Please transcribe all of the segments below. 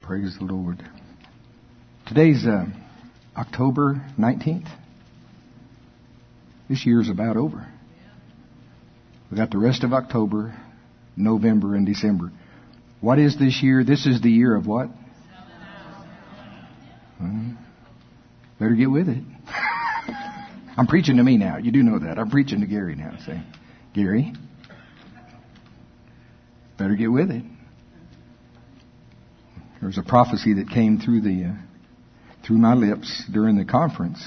Praise the Lord. Today's October 19th. This year's about over. We got the rest of October, November, and December. What is this year? This is the year of what? Better get with it. I'm preaching to me now. You do know that. I'm preaching to Gary now. Saying, Gary, better get with it. There was a prophecy that came through my lips during the conference.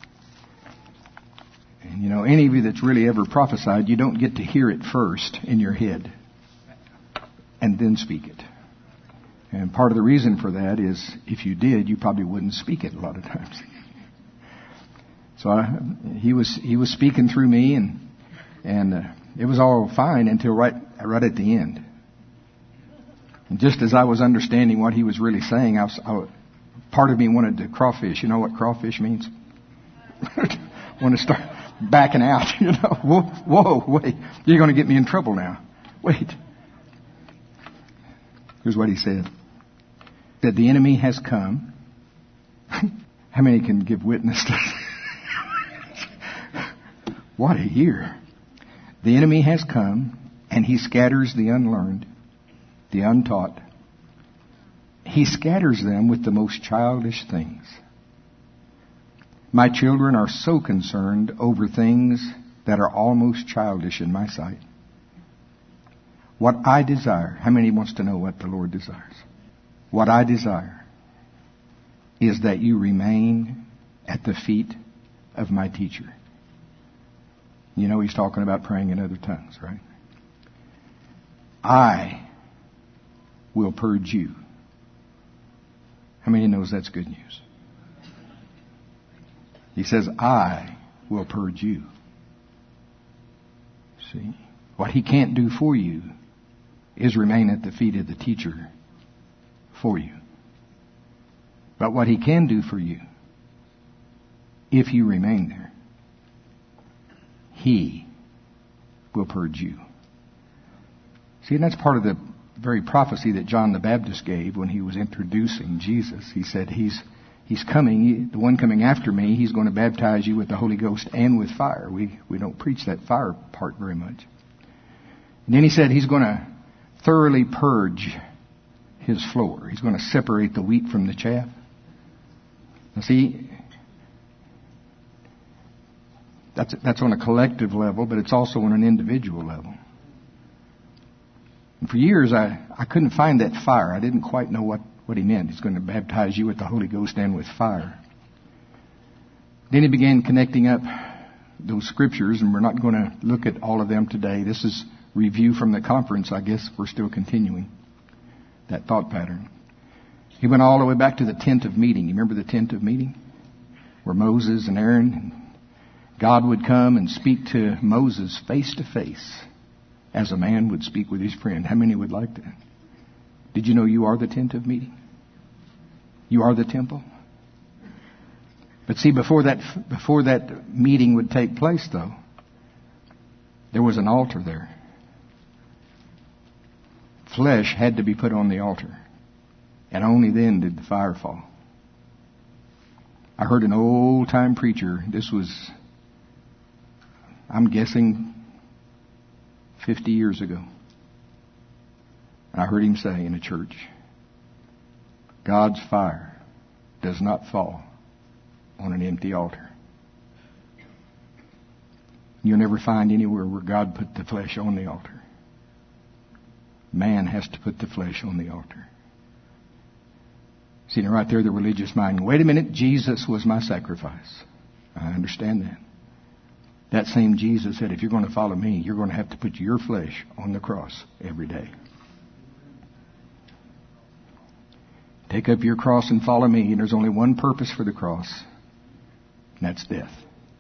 And you know, any of you that's really ever prophesied, you don't get to hear it first in your head and then speak it. And part of the reason for that is if you did, you probably wouldn't speak it a lot of times. So he was speaking through me, and it was all fine until right at the end. And just as I was understanding what he was really saying, part of me wanted to crawfish. You know what crawfish means? Want to start backing out. You know, whoa, wait! You're going to get me in trouble now. Wait. Here's what he said. That the enemy has come. How many can give witness to this? What a year. The enemy has come, and he scatters the unlearned, the untaught. He scatters them with the most childish things. My children are so concerned over things that are almost childish in my sight. What I desire, how many wants to know what the Lord desires? What I desire is that you remain at the feet of my teacher. You know, he's talking about praying in other tongues, right? I will purge you. How many knows that's good news? He says, I will purge you. See? What he can't do for you is remain at the feet of the teacher for you. But what he can do for you, if you remain there, he will purge you. See, and that's part of the very prophecy that John the Baptist gave when he was introducing Jesus. He said, he's coming, the one coming after me, he's going to baptize you with the Holy Ghost and with fire. We don't preach that fire part very much. And then he said he's going to thoroughly purge his floor. He's going to separate the wheat from the chaff. Now see, that's on a collective level, but it's also on an individual level. And for years, I couldn't find that fire. I didn't quite know what he meant. He's going to baptize you with the Holy Ghost and with fire. Then he began connecting up those scriptures, and we're not going to look at all of them today. This is review from the conference. I guess we're still continuing that thought pattern. He went all the way back to the tent of meeting. You remember the tent of meeting? Where Moses and Aaron and God would come and speak to Moses face to face as a man would speak with his friend. How many would like that? Did you know you are the tent of meeting? You are the temple. But see, before that meeting would take place, though, there was an altar there. Flesh had to be put on the altar. And only then did the fire fall. I heard an old-time preacher, this was, I'm guessing, 50 years ago. And I heard him say in a church, God's fire does not fall on an empty altar. You'll never find anywhere where God put the flesh on the altar. Man has to put the flesh on the altar. See, now right there, the religious mind. Wait a minute, Jesus was my sacrifice. I understand that. That same Jesus said, if you're going to follow me, you're going to have to put your flesh on the cross every day. Take up your cross and follow me. And there's only one purpose for the cross, and that's death.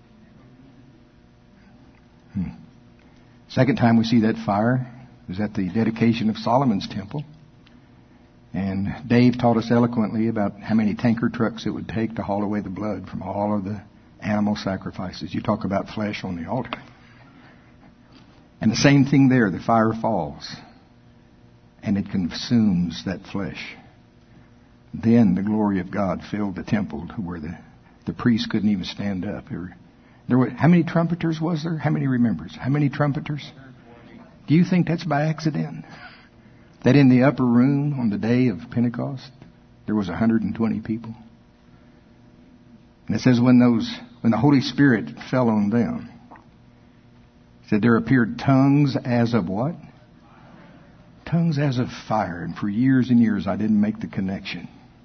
Second time we see that fire was at the dedication of Solomon's temple. And Dave taught us eloquently about how many tanker trucks it would take to haul away the blood from all of the animal sacrifices. You talk about flesh on the altar. And the same thing there, the fire falls and it consumes that flesh. Then the glory of God filled the temple to where the priests couldn't even stand up. There were, how many trumpeters was there? How many remembers? How many trumpeters? Do you think that's by accident? That in the upper room on the day of Pentecost, there was 120 people? And it says when the Holy Spirit fell on them, it said there appeared tongues as of what? Tongues as of fire. And for years and years I didn't make the connection.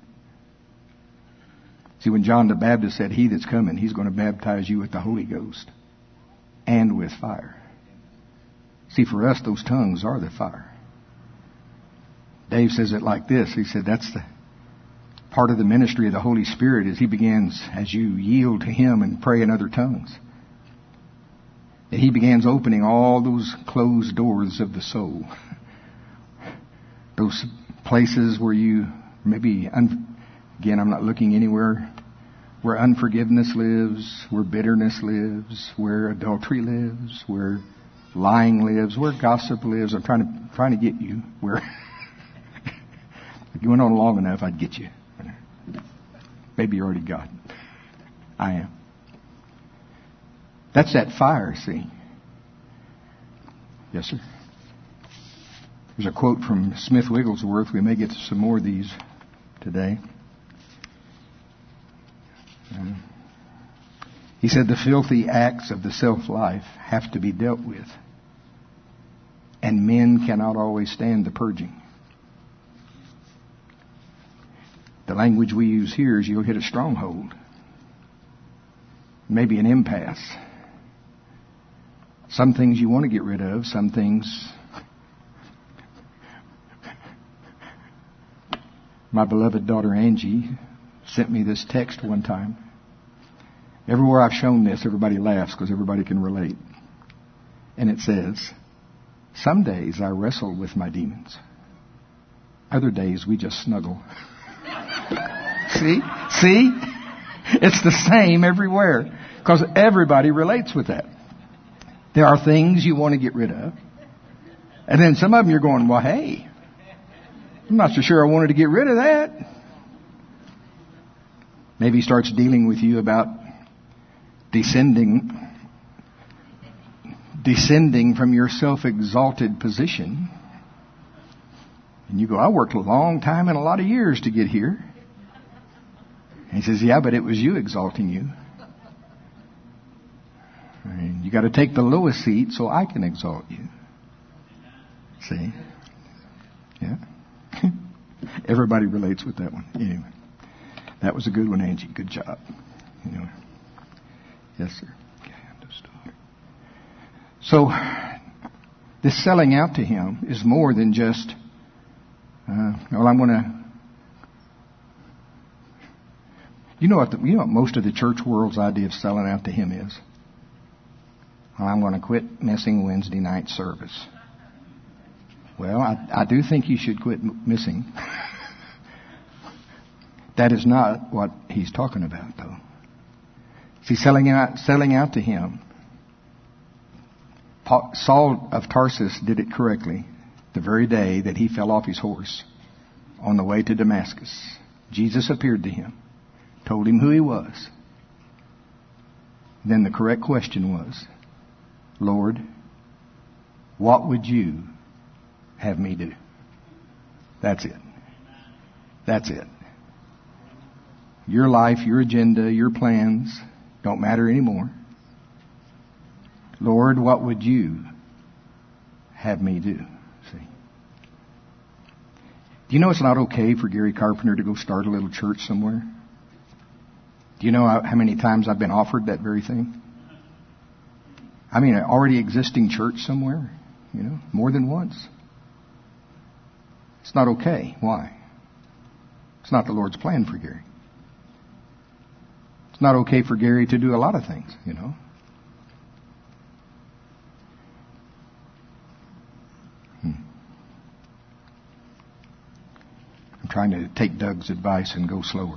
See, when John the Baptist said, he that's coming, he's going to baptize you with the Holy Ghost and with fire. See, for us, those tongues are the fire. Dave says it like this. He said that's the part of the ministry of the Holy Spirit is he begins, as you yield to him and pray in other tongues, that he begins opening all those closed doors of the soul. Those places where you maybe, again, I'm not looking anywhere, where unforgiveness lives, where bitterness lives, where adultery lives, where lying lives, where gossip lives. I'm trying to get you where if you went on long enough, I'd get you. Maybe you already got it. I am. That's that fire, see. Yes, sir. There's a quote from Smith Wigglesworth. We may get to some more of these today. He said the filthy acts of the self-life have to be dealt with, and men cannot always stand the purging. The language we use here is you'll hit a stronghold, maybe an impasse. Some things you want to get rid of, some things. My beloved daughter Angie sent me this text one time. Everywhere I've shown this, everybody laughs because everybody can relate. And it says, some days I wrestle with my demons. Other days we just snuggle. See? It's the same everywhere because everybody relates with that. There are things you want to get rid of. And then some of them you're going, well, hey, I'm not so sure I wanted to get rid of that. Maybe he starts dealing with you about descending from your self-exalted position. And you go, I worked a long time and a lot of years to get here. And he says, yeah, but it was you exalting you. And you got to take the lowest seat so I can exalt you. See? Yeah. Everybody relates with that one. Anyway, that was a good one, Angie. Good job. Anyway. Yes, sir. So, this selling out to him is more than just, well, I'm going to. You know what most of the church world's idea of selling out to him is? Well, I'm going to quit missing Wednesday night service. Well, I do think you should quit missing. That is not what he's talking about, though. See, selling out to him. Saul of Tarsus did it correctly the very day that he fell off his horse on the way to Damascus. Jesus appeared to him, told him who he was. Then the correct question was, Lord, what would you have me do? That's it. That's it. Your life, your agenda, your plans don't matter anymore. Lord, what would you have me do? See? Do you know it's not okay for Gary Carpenter to go start a little church somewhere? Do you know how many times I've been offered that very thing? I mean, an already existing church somewhere, more than once. It's not okay. Why? It's not the Lord's plan for Gary. It's not okay for Gary to do a lot of things, I'm trying to take Doug's advice and go slower.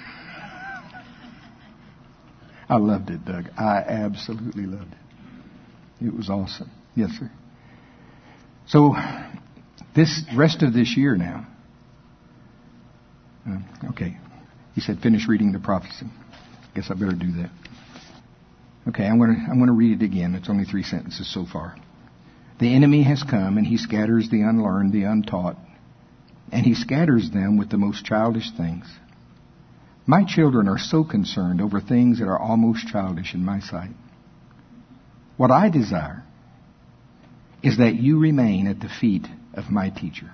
I loved it, Doug. I absolutely loved it. It was awesome. Yes, sir. So, this rest of this year now, Okay. He said, finish reading the prophecy. Guess I better do that. Okay, I'm going to read it again. It's only 3 sentences so far. The enemy has come, and he scatters the unlearned, the untaught, and he scatters them with the most childish things. My children are so concerned over things that are almost childish in my sight. What I desire is that you remain at the feet of my teacher.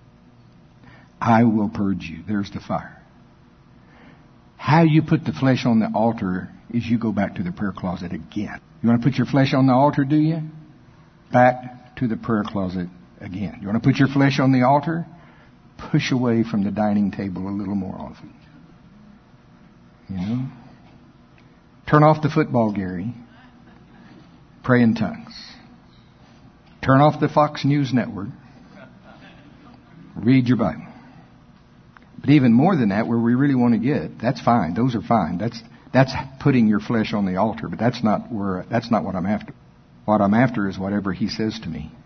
I will purge you. There's the fire. How you put the flesh on the altar is you go back to the prayer closet again. You want to put your flesh on the altar, do you? Back to the prayer closet again. You want to put your flesh on the altar? Push away from the dining table a little more often. You know? Turn off the football, Gary. Pray in tongues. Turn off the Fox News Network. Read your Bible. But even more than that, where we really want to get, that's fine. Those are fine. That's putting your flesh on the altar, but that's not what I'm after. What I'm after is whatever he says to me.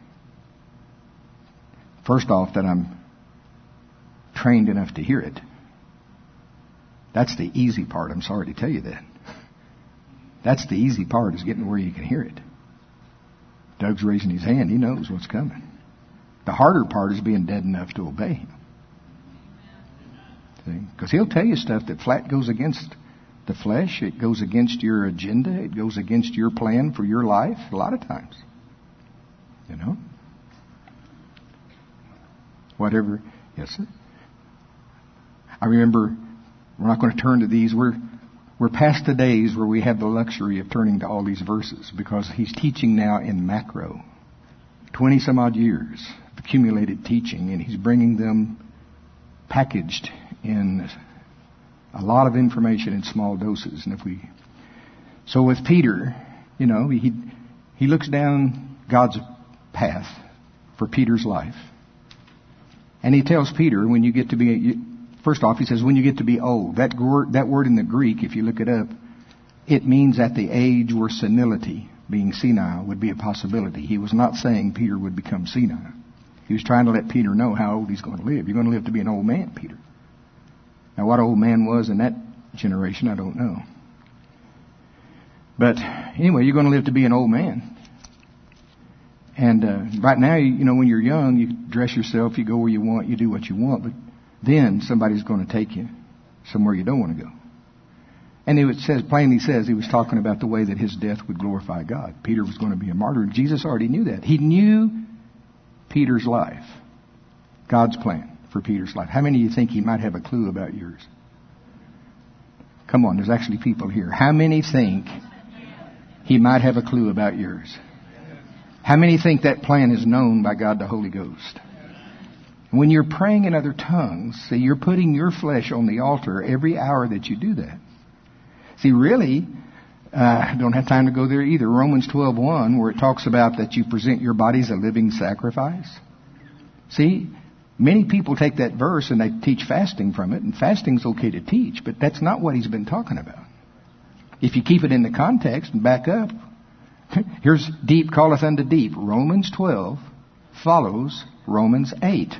First off, that I'm trained enough to hear it. That's the easy part. I'm sorry to tell you that. That's the easy part, is getting where you can hear it. Doug's raising his hand. He knows what's coming. The harder part is being dead enough to obey him. Because he'll tell you stuff that flat goes against the flesh. It goes against your agenda. It goes against your plan for your life a lot of times. You know? Whatever. Yes, sir. I remember, we're not going to turn to these. We're past the days where we have the luxury of turning to all these verses, because he's teaching now in macro. 20 some odd years of accumulated teaching, and he's bringing them packaged in a lot of information in small doses. So with Peter, you know, he looks down God's path for Peter's life. And he tells Peter, when you get to be, first off, he says, when you get to be old. That word in the Greek, if you look it up, it means at the age where senility, being senile, would be a possibility. He was not saying Peter would become senile. He was trying to let Peter know how old he's going to live. You're going to live to be an old man, Peter. Now, what old man was in that generation, I don't know. But anyway, you're going to live to be an old man. And right now, you know, when you're young, you dress yourself, you go where you want, you do what you want. But then somebody's going to take you somewhere you don't want to go. And it plainly says he was talking about the way that his death would glorify God. Peter was going to be a martyr. Jesus already knew that. He knew Peter's life, God's plan for Peter's life. How many of you think he might have a clue about yours? Come on, there's actually people here. How many think he might have a clue about yours? How many think that plan is known by God the Holy Ghost? When you're praying in other tongues, see, you're putting your flesh on the altar every hour that you do that. See, really, I don't have time to go there either. Romans 12:1, where it talks about that you present your bodies a living sacrifice. See, many people take that verse and they teach fasting from it, and fasting's okay to teach, but that's not what he's been talking about. If you keep it in the context and back up, here's deep calleth unto deep. Romans 12 follows Romans 8.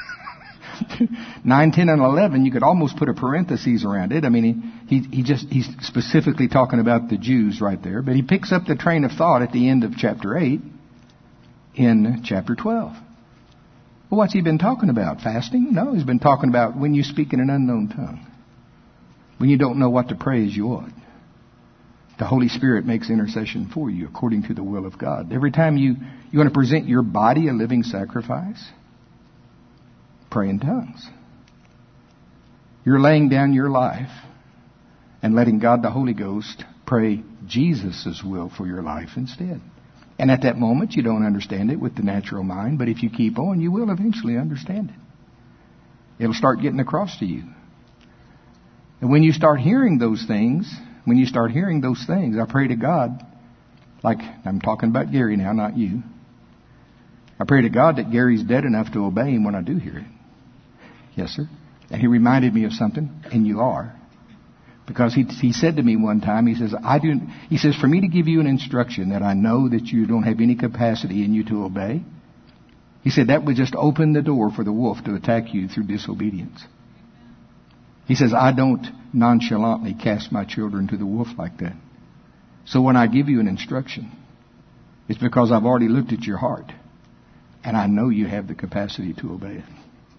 9, 10, and 11, you could almost put a parenthesis around it. I mean, he's specifically talking about the Jews right there, but he picks up the train of thought at the end of chapter 8 in chapter 12. Well, what's he been talking about? Fasting? No, he's been talking about when you speak in an unknown tongue. When you don't know what to pray as you ought. The Holy Spirit makes intercession for you according to the will of God. Every time you want to present your body a living sacrifice, pray in tongues. You're laying down your life and letting God the Holy Ghost pray Jesus' will for your life instead. And at that moment, you don't understand it with the natural mind, but if you keep on, you will eventually understand it. It'll start getting across to you. And when you start hearing those things, I pray to God, like I'm talking about Gary now, not you. I pray to God that Gary's dead enough to obey him when I do hear it. Yes, sir. And he reminded me of something, and you are. Because he said to me one time, he says, for me to give you an instruction that I know that you don't have any capacity in you to obey, he said that would just open the door for the wolf to attack you through disobedience. He says, I don't nonchalantly cast my children to the wolf like that. So when I give you an instruction, it's because I've already looked at your heart. And I know you have the capacity to obey it.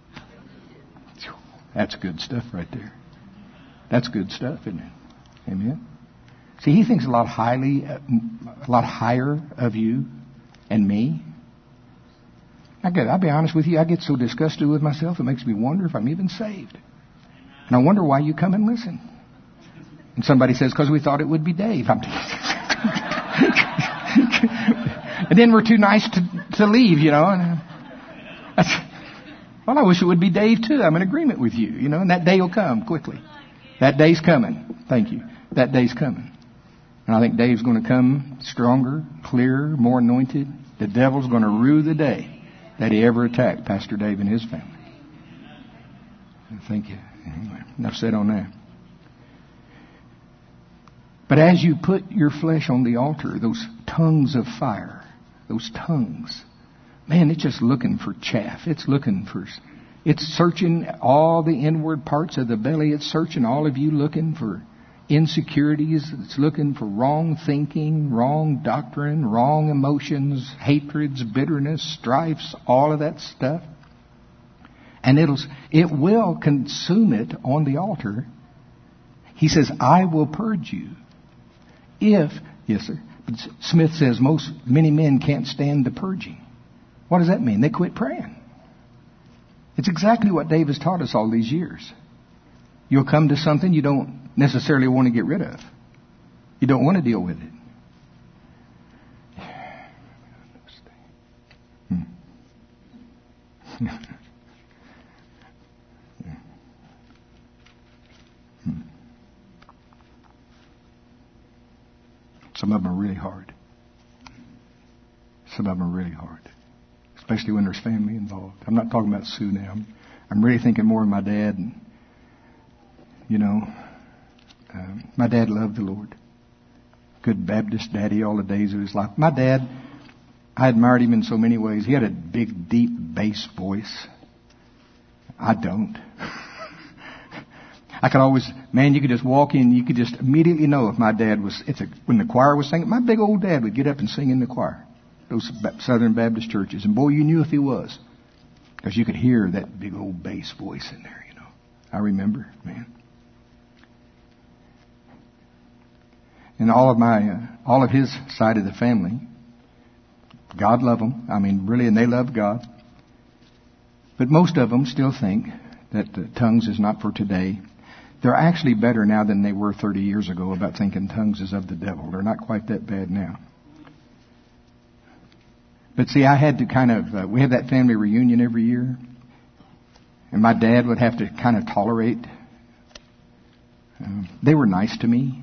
That's good stuff right there. That's good stuff, isn't it? Amen. See, he thinks a lot higher of you and me. I'll be honest with you, I get so disgusted with myself, it makes me wonder if I'm even saved. And I wonder why you come and listen. And somebody says, because we thought it would be Dave. And then we're too nice to leave, you know. And well, I wish it would be Dave too. I'm in agreement with you, you know, and that day will come quickly. That day's coming. Thank you. That day's coming. And I think Dave's going to come stronger, clearer, more anointed. The devil's going to rue the day that he ever attacked Pastor Dave and his family. Thank you. Anyway, enough said on that. But as you put your flesh on the altar, those tongues of fire, those tongues, man, it's just looking for chaff. It's searching all the inward parts of the belly. It's searching all of you, looking for insecurities. It's looking for wrong thinking, wrong doctrine, wrong emotions, hatreds, bitterness, strifes, all of that stuff. And it will consume it on the altar. He says, I will purge you. Yes, sir. But Smith says many men can't stand the purging. What does that mean? They quit praying. It's exactly what Dave has taught us all these years. You'll come to something you don't necessarily want to get rid of. You don't want to deal with it. Some of them are really hard. Some of them are really hard. Especially when there's family involved. I'm not talking about Sue now. I'm really thinking more of my dad. And, you know, my dad loved the Lord. Good Baptist daddy all the days of his life. My dad, I admired him in so many ways. He had a big, deep bass voice. I don't. I could always, you could just walk in, you could just immediately know if my dad was, when the choir was singing, my big old dad would get up and sing in the choir. Those Southern Baptist churches. And boy, you knew if he was. Because you could hear that big old bass voice in there, you know. I remember, man. And all of his side of the family, God loved them. I mean, really, and they loved God. But most of them still think that tongues is not for today. They're actually better now than they were 30 years ago about thinking tongues is of the devil. They're not quite that bad now. But see, I had to we had that family reunion every year. And my dad would have to kind of tolerate. They were nice to me.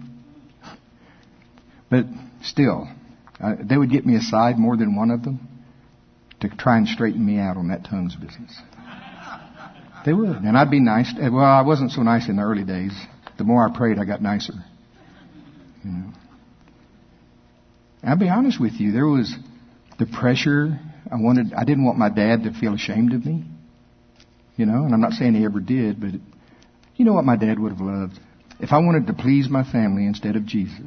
But still, they would get me aside, more than one of them, to try and straighten me out on that tongues business. They would. And I'd be nice. Well, I wasn't so nice in the early days. The more I prayed, I got nicer. You know. And I'll be honest with you. There was the pressure. I didn't want my dad to feel ashamed of me. You know, and I'm not saying he ever did, but you know what my dad would have loved? If I wanted to please my family instead of Jesus,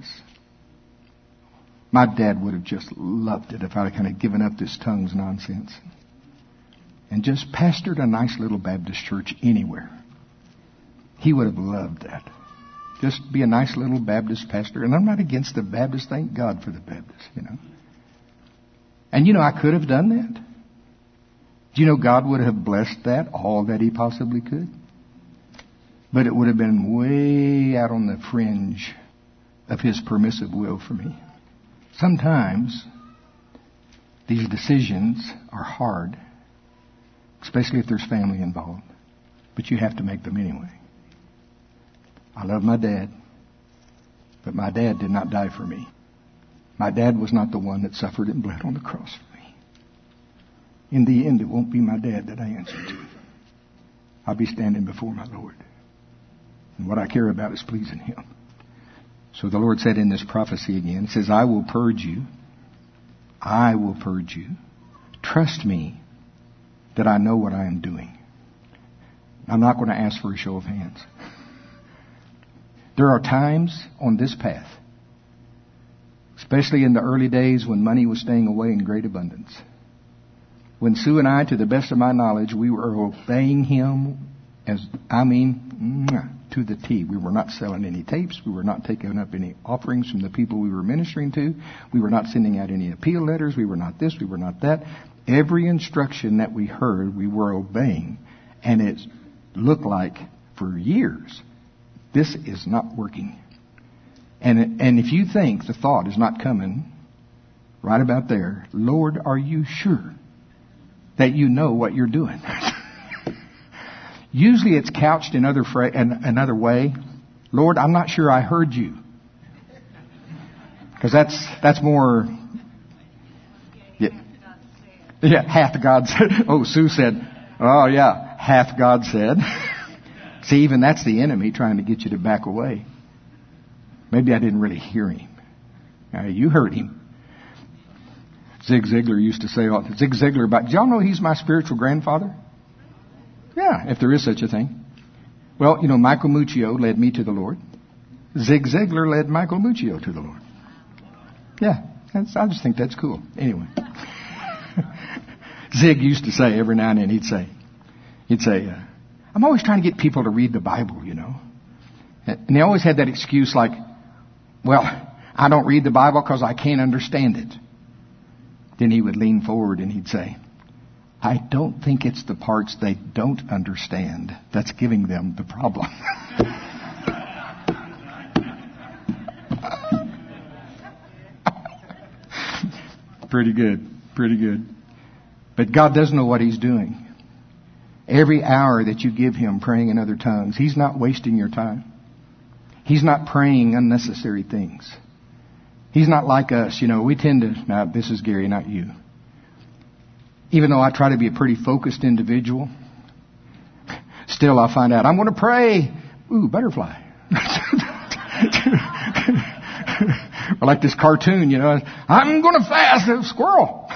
my dad would have just loved it if I'd have kind of given up this tongues nonsense and just pastored a nice little Baptist church anywhere. He would have loved that. Just be a nice little Baptist pastor. And I'm not against the Baptist. Thank God for the Baptist, you know. And you know, I could have done that. Do you know God would have blessed that, all that He possibly could? But it would have been way out on the fringe of His permissive will for me. Sometimes these decisions are hard, especially if there's family involved. But you have to make them anyway. I love my dad, but my dad did not die for me. My dad was not the one that suffered and bled on the cross for me. In the end, it won't be my dad that I answer to. I'll be standing before my Lord. And what I care about is pleasing Him. So the Lord said in this prophecy again, He says, I will purge you. I will purge you. Trust me that I know what I am doing. I'm not going to ask for a show of hands. There are times on this path, especially in the early days when money was staying away in great abundance, when Sue and I, to the best of my knowledge, we were obeying Him to the T. We were not selling any tapes. We were not taking up any offerings from the people we were ministering to. We were not sending out any appeal letters. We were not this. We were not that. Every instruction that we heard, we were obeying. And it looked like, for years, this is not working. And if you think the thought is not coming right about there, Lord, are you sure that you know what you're doing? Usually it's couched in another way. Lord, I'm not sure I heard you. Because that's more... Yeah, hath God said. Oh, Sue said, oh yeah, hath God said. See, even that's the enemy trying to get you to back away. Maybe I didn't really hear him. You heard him. Zig Ziglar used to say, Zig Ziglar, did y'all know he's my spiritual grandfather? Yeah, if there is such a thing. Well, Michael Muccio led me to the Lord. Zig Ziglar led Michael Muccio to the Lord. Yeah, I just think that's cool. Anyway. Zig used to say every now and then, he'd say, I'm always trying to get people to read the Bible, And he always had that excuse like, well, I don't read the Bible because I can't understand it. Then he would lean forward and he'd say, I don't think it's the parts they don't understand that's giving them the problem. Pretty good. But God does know what He's doing. Every hour that you give Him praying in other tongues, He's not wasting your time. He's not praying unnecessary things. He's not like us. We tend to... Now, this is Gary, not you. Even though I try to be a pretty focused individual, still I find out, I'm going to pray. Ooh, butterfly. Or like this cartoon, I'm going to fast a squirrel.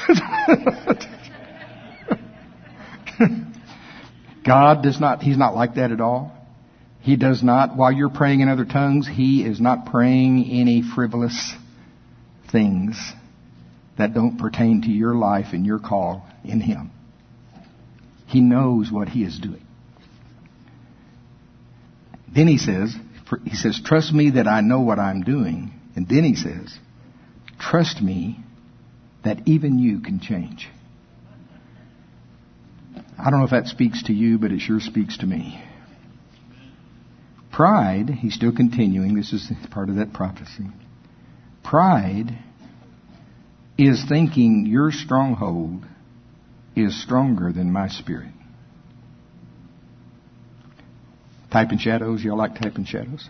God does not, He's not like that at all. He does not, while you're praying in other tongues, He is not praying any frivolous things that don't pertain to your life and your call in Him. He knows what He is doing. Then He says, trust me that I know what I'm doing. And then He says, trust me that even you can change. I don't know if that speaks to you, but it sure speaks to me. Pride, he's still continuing, this is part of that prophecy. Pride is thinking your stronghold is stronger than my spirit. Typing shadows, y'all like typing shadows?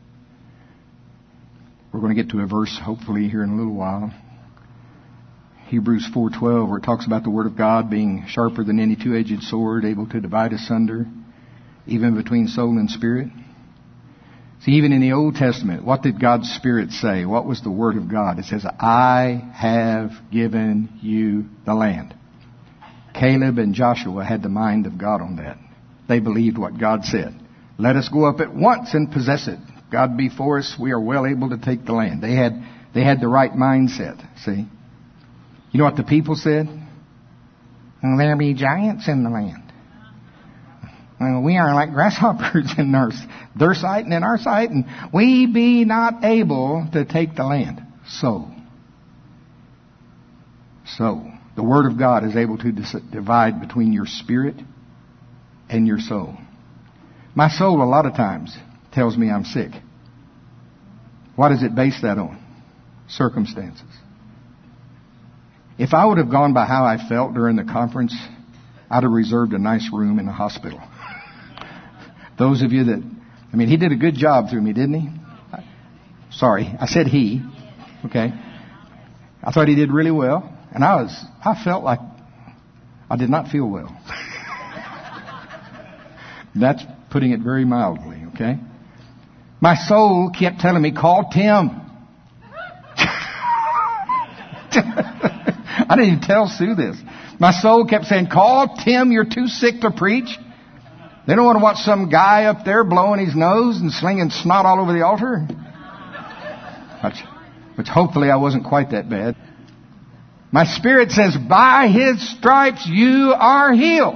We're going to get to a verse hopefully here in a little while. Hebrews 4:12, where it talks about the Word of God being sharper than any two-edged sword, able to divide asunder, even between soul and spirit. See, even in the Old Testament, what did God's Spirit say? What was the Word of God? It says, I have given you the land. Caleb and Joshua had the mind of God on that. They believed what God said. Let us go up at once and possess it. God be for us, we are well able to take the land. They had the right mindset, see. You know what the people said? Well, there be giants in the land. Well, we are like grasshoppers in their sight and in our sight, and we be not able to take the land. So, the Word of God is able to divide between your spirit and your soul. My soul, a lot of times, tells me I'm sick. What does it base that on? Circumstances. If I would have gone by how I felt during the conference, I'd have reserved a nice room in the hospital. Those of you that, he did a good job through me, didn't he? Sorry, I said he. Okay. I thought he did really well. And I felt like I did not feel well. That's putting it very mildly, okay? My soul kept telling me, call Tim. I didn't even tell Sue this. My soul kept saying, call Tim, you're too sick to preach. They don't want to watch some guy up there blowing his nose and slinging snot all over the altar. Which hopefully I wasn't quite that bad. My spirit says, by His stripes you are healed.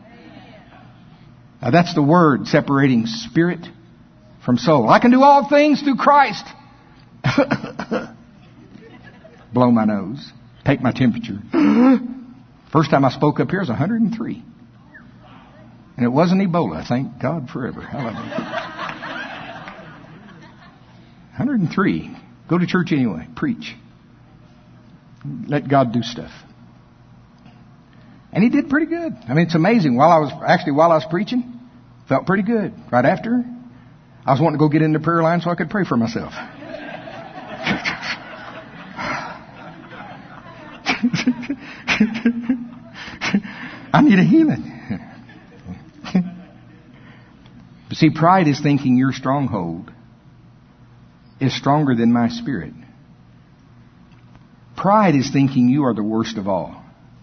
Now that's the word separating spirit from soul. I can do all things through Christ. Blow my nose. Take my temperature. First time I spoke up here was 103. And it wasn't Ebola. Thank God forever. Hallelujah. 103. Go to church anyway. Preach. Let God do stuff. And He did pretty good. I mean, it's amazing. While I was preaching, felt pretty good. Right after, I was wanting to go get in the prayer line so I could pray for myself. I need a healing. But see, pride is thinking your stronghold is stronger than my spirit. Pride is thinking you are the worst of all.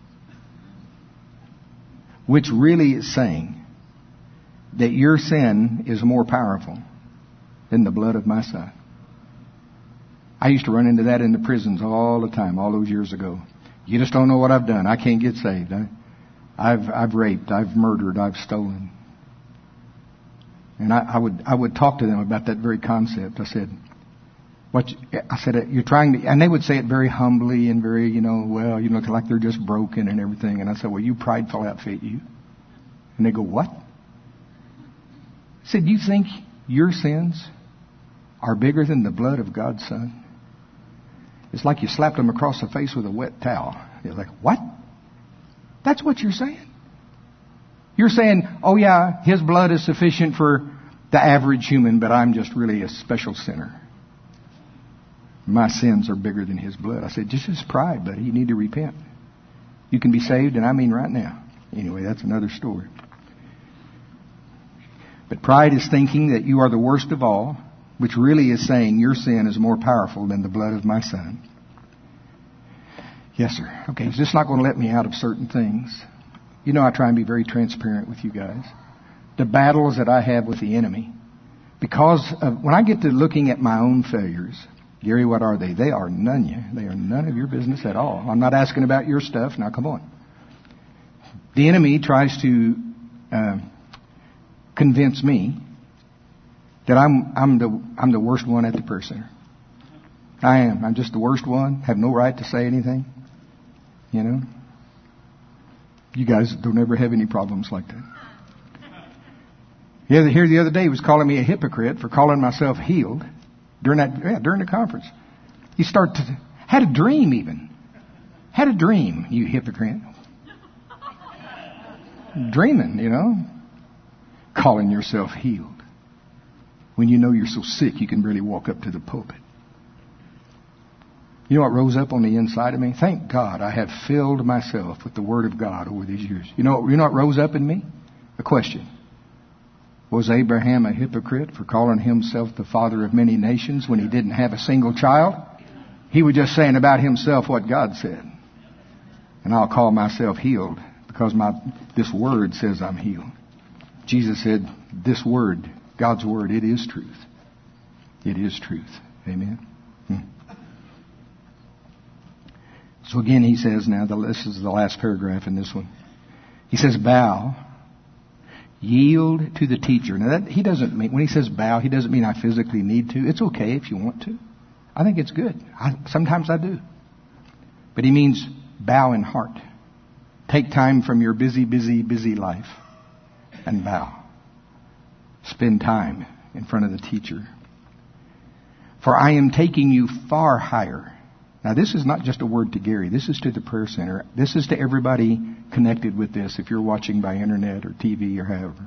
Which really is saying that your sin is more powerful than the blood of my Son. I used to run into that in the prisons all the time, all those years ago. You just don't know what I've done. I can't get saved. I've raped, I've murdered, I've stolen. And I would talk to them about that very concept. I said, you're trying to, and they would say it very humbly and very, like they're just broken and everything. And I said, well, you prideful outfit, you. And they go, what? I said, you think your sins are bigger than the blood of God's Son? It's like you slapped them across the face with a wet towel. They're like, what? That's what you're saying. You're saying, oh yeah, His blood is sufficient for the average human, but I'm just really a special sinner. My sins are bigger than His blood. I said, just His pride, buddy. You need to repent. You can be saved, and I mean right now. Anyway, that's another story. But pride is thinking that you are the worst of all, which really is saying your sin is more powerful than the blood of my Son. Yes, sir. Okay, he's just not going to let me out of certain things. You know, I try and be very transparent with you guys. The battles that I have with the enemy, because when I get to looking at my own failures, Gary, what are they? They are none. They are none of your business at all. I'm not asking about your stuff. Now, come on. The enemy tries to convince me that I'm the worst one at the prayer center. I am. I'm just the worst one. Have no right to say anything. You know. You guys don't ever have any problems like that. Here the other day he was calling me a hypocrite for calling myself healed during the conference. He had a dream even. Had a dream, you hypocrite. Dreaming, you know. Calling yourself healed. When you know you're so sick you can barely walk up to the pulpit. You know what rose up on the inside of me? Thank God I have filled myself with the Word of God over these years. You know what rose up in me? A question. Was Abraham a hypocrite for calling himself the father of many nations when he didn't have a single child? He was just saying about himself what God said. And I'll call myself healed because this Word says I'm healed. Jesus said, this Word, God's Word, it is truth. It is truth. Amen. So again, he says now, this is the last paragraph in this one. He says, bow, yield to the teacher. Now he doesn't mean, when he says bow, he doesn't mean I physically need to. It's okay if you want to. I think it's good. Sometimes I do. But he means bow in heart. Take time from your busy life and bow. Spend time in front of the teacher. For I am taking you far higher. Now, this is not just a word to Gary. This is to the prayer center. This is to everybody connected with this, if you're watching by internet or TV or however.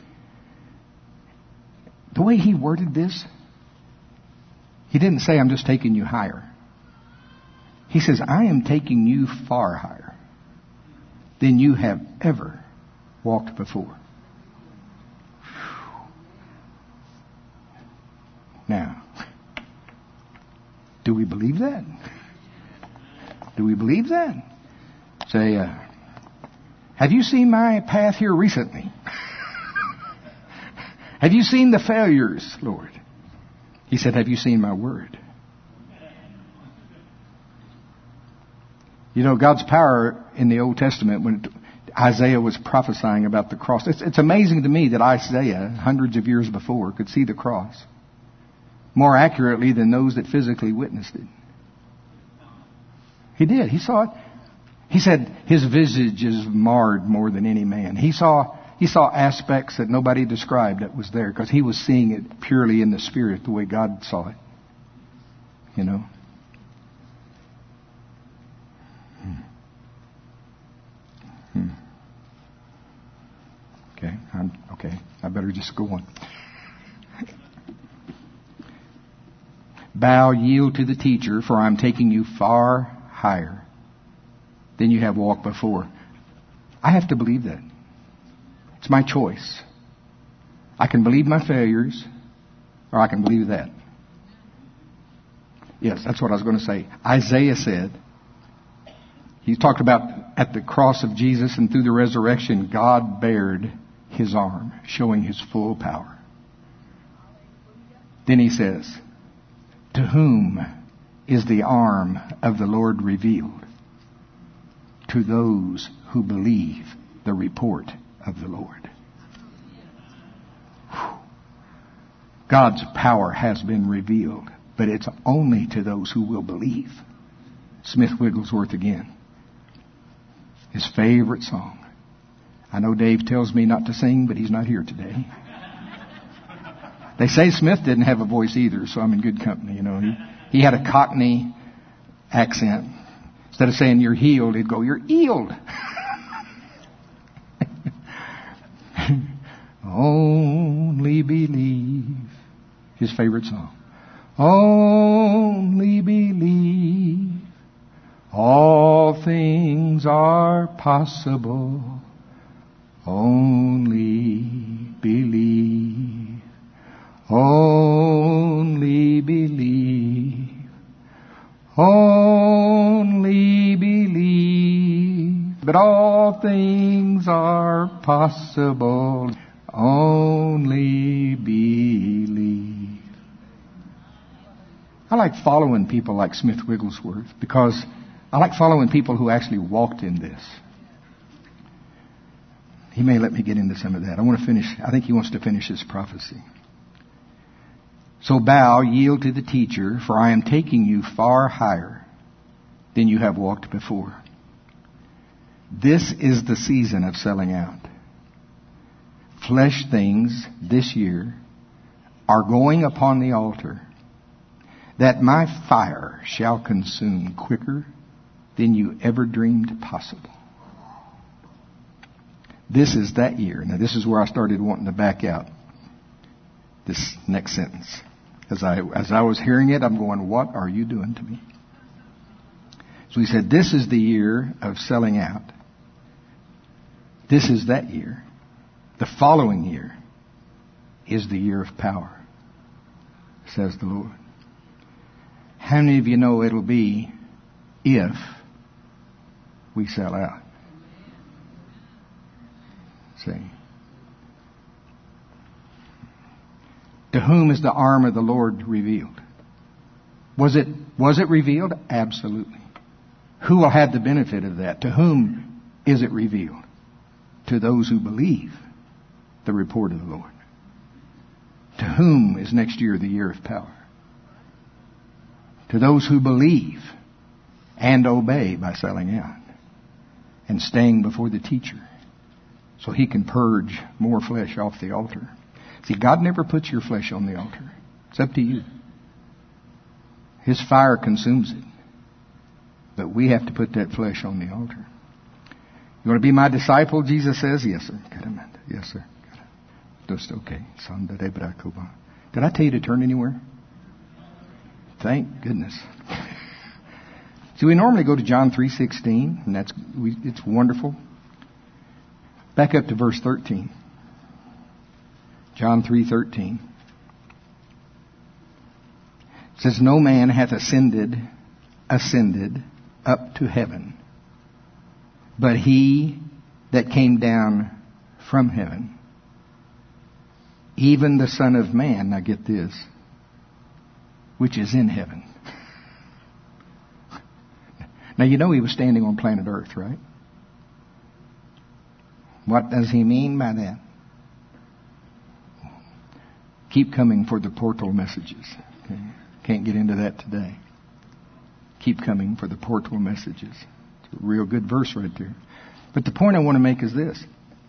The way he worded this, he didn't say, I'm just taking you higher. He says, I am taking you far higher than you have ever walked before. Now, do we believe that? Do we believe that? Say, have you seen my path here recently? Have you seen the failures, Lord? He said, have you seen my word? You know, God's power in the Old Testament, when Isaiah was prophesying about the cross, it's amazing to me that Isaiah, hundreds of years before, could see the cross more accurately than those that physically witnessed it. He did. He saw it. He said his visage is marred more than any man. He saw aspects that nobody described that was there because he was seeing it purely in the Spirit, the way God saw it. You know. Okay. I better just go on. Bow, yield to the teacher, for I'm taking you far higher than you have walked before. I have to believe that. It's my choice. I can believe my failures, or I can believe that. Yes, that's what I was going to say. Isaiah said, he talked about at the cross of Jesus and through the resurrection, God bared his arm, showing his full power. Then he says, to whom is the arm of the Lord revealed? To those who believe the report of the Lord. God's power has been revealed, but it's only to those who will believe. Smith Wigglesworth again. His favorite song. I know Dave tells me not to sing, but he's not here today. They say Smith didn't have a voice either, so I'm in good company. You know, he had a Cockney accent. Instead of saying you're healed, he'd go, you're healed. Only believe. His favorite song. Only believe. All things are possible. Only believe. Only believe. Only believe. But all things are possible. Only believe. I like following people like Smith Wigglesworth because I like following people who actually walked in this. He may let me get into some of that. I think he wants to finish his prophecy. So bow, yield to the teacher, for I am taking you far higher than you have walked before. This is the season of selling out. Flesh things this year are going upon the altar, that my fire shall consume quicker than you ever dreamed possible. This is that year. Now this is where I started wanting to back out this next sentence. As I was hearing it, I'm going, what are you doing to me? So he said, this is the year of selling out. This is that year. The following year is the year of power, says the Lord. How many of you know it'll be if we sell out? See. To whom is the arm of the Lord revealed? Was it revealed? Absolutely. Who will have the benefit of that? To whom is it revealed? To those who believe the report of the Lord. To whom is next year the year of power? To those who believe and obey by selling out and staying before the teacher so he can purge more flesh off the altar. See, God never puts your flesh on the altar. It's up to you. His fire consumes it. But we have to put that flesh on the altar. You want to be my disciple? Jesus says, yes, sir. Yes, sir. Just okay. Did I tell you to turn anywhere? Thank goodness. See, we normally go to John 3:16, and it's wonderful. Back up to verse 13. John 3:13. It says, no man hath ascended up to heaven, but he that came down from heaven, even the Son of Man, now get this, which is in heaven. Now you know he was standing on planet Earth, right? What does he mean by that? Keep coming for the portal messages. Okay? Can't get into that today. Keep coming for the portal messages. It's a real good verse right there. But the point I want to make is this.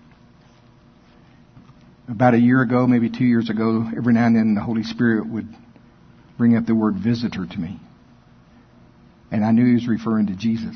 About a year ago, maybe 2 years ago, every now and then the Holy Spirit would bring up the word visitor to me. And I knew he was referring to Jesus.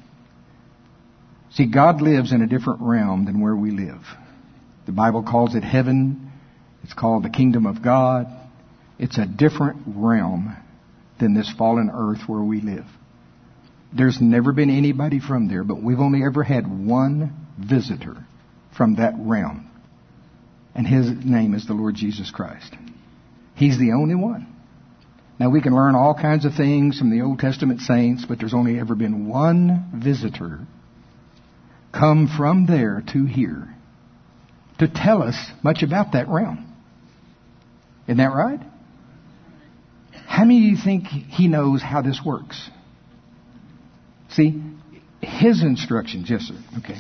See, God lives in a different realm than where we live. The Bible calls it heaven. It's called the kingdom of God. It's a different realm than this fallen earth where we live. There's never been anybody from there, but we've only ever had one visitor from that realm. And his name is the Lord Jesus Christ. He's the only one. Now we can learn all kinds of things from the Old Testament saints, but there's only ever been one visitor come from there to here to tell us much about that realm. Isn't that right? How many of you think he knows how this works? See, his instructions. Yes, sir. Okay.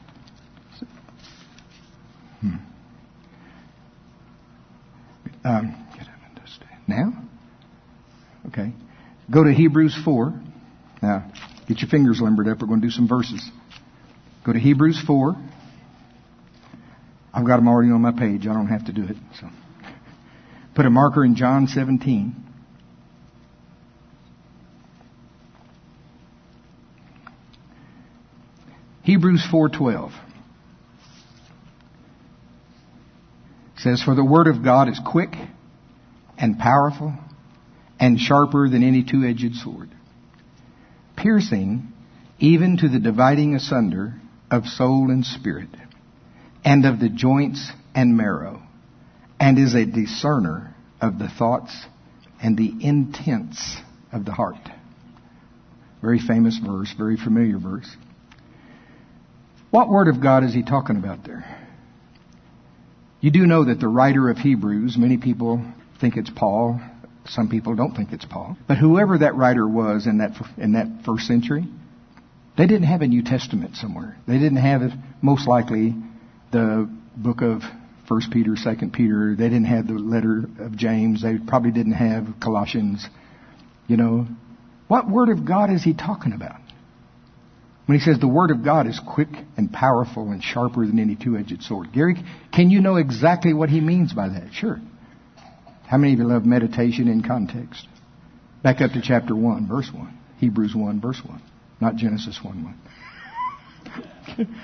Now? Okay. Go to Hebrews 4. Now, get your fingers limbered up. We're going to do some verses. Go to Hebrews 4. I've got them already on my page. I don't have to do it. So, put a marker in John 17. Hebrews 4:12 says, "For the word of God is quick and powerful and sharper than any two-edged sword, piercing even to the dividing asunder of soul and spirit, and of the joints and marrow, and is a discerner of the thoughts and the intents of the heart." Very famous verse, very familiar verse. What word of God is he talking about there? You do know that the writer of Hebrews, many people think it's Paul. Some people don't think it's Paul. But whoever that writer was in that first century, they didn't have a New Testament somewhere. They didn't have, most likely, the book of 1 Peter, 2 Peter. They didn't have the letter of James. They probably didn't have Colossians. You know, what word of God is he talking about? When he says the word of God is quick and powerful and sharper than any two-edged sword. Gary, can you know exactly what he means by that? Sure. How many of you love meditation in context? Back up to chapter 1, verse 1. Hebrews 1, verse 1. Not Genesis 1:1.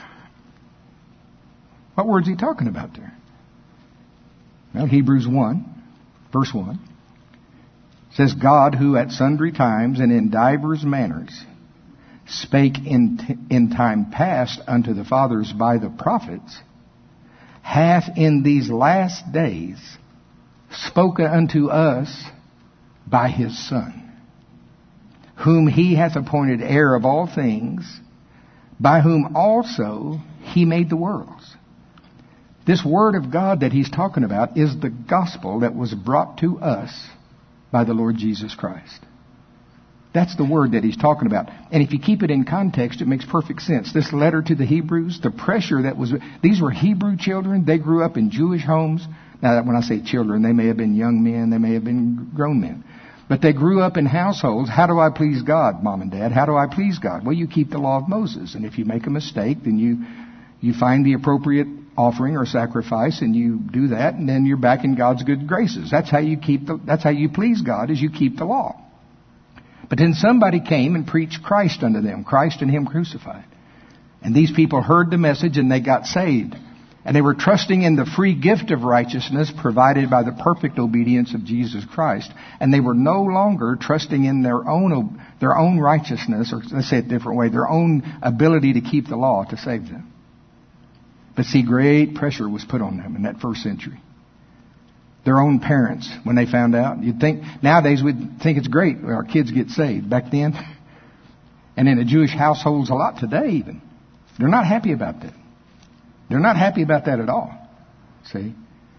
What word's he talking about there? Well, Hebrews 1, verse 1 says, "God, who at sundry times and in divers manners spake in time past unto the fathers by the prophets, hath in these last days spoken unto us by his Son, whom he hath appointed heir of all things, by whom also he made the worlds." This word of God that he's talking about is the gospel that was brought to us by the Lord Jesus Christ. That's the word that he's talking about. And if you keep it in context, it makes perfect sense. This letter to the Hebrews, the pressure that was... These were Hebrew children. They grew up in Jewish homes. Now, when I say children, they may have been young men. They may have been grown men. But they grew up in households. How do I please God, Mom and Dad? How do I please God? Well, you keep the law of Moses. And if you make a mistake, then you find the appropriate offering or sacrifice, and you do that, and then you're back in God's good graces. That's how you please God, is you keep the law. But then somebody came and preached Christ unto them, Christ and him crucified. And these people heard the message and they got saved. And they were trusting in the free gift of righteousness provided by the perfect obedience of Jesus Christ. And they were no longer trusting in their own righteousness, or let's say it a different way, their own ability to keep the law to save them. But see, great pressure was put on them in that first century. Their own parents, when they found out, you'd think, nowadays we'd think it's great when our kids get saved. Back then, and in the Jewish households a lot today even, they're not happy about that. They're not happy about that at all. See?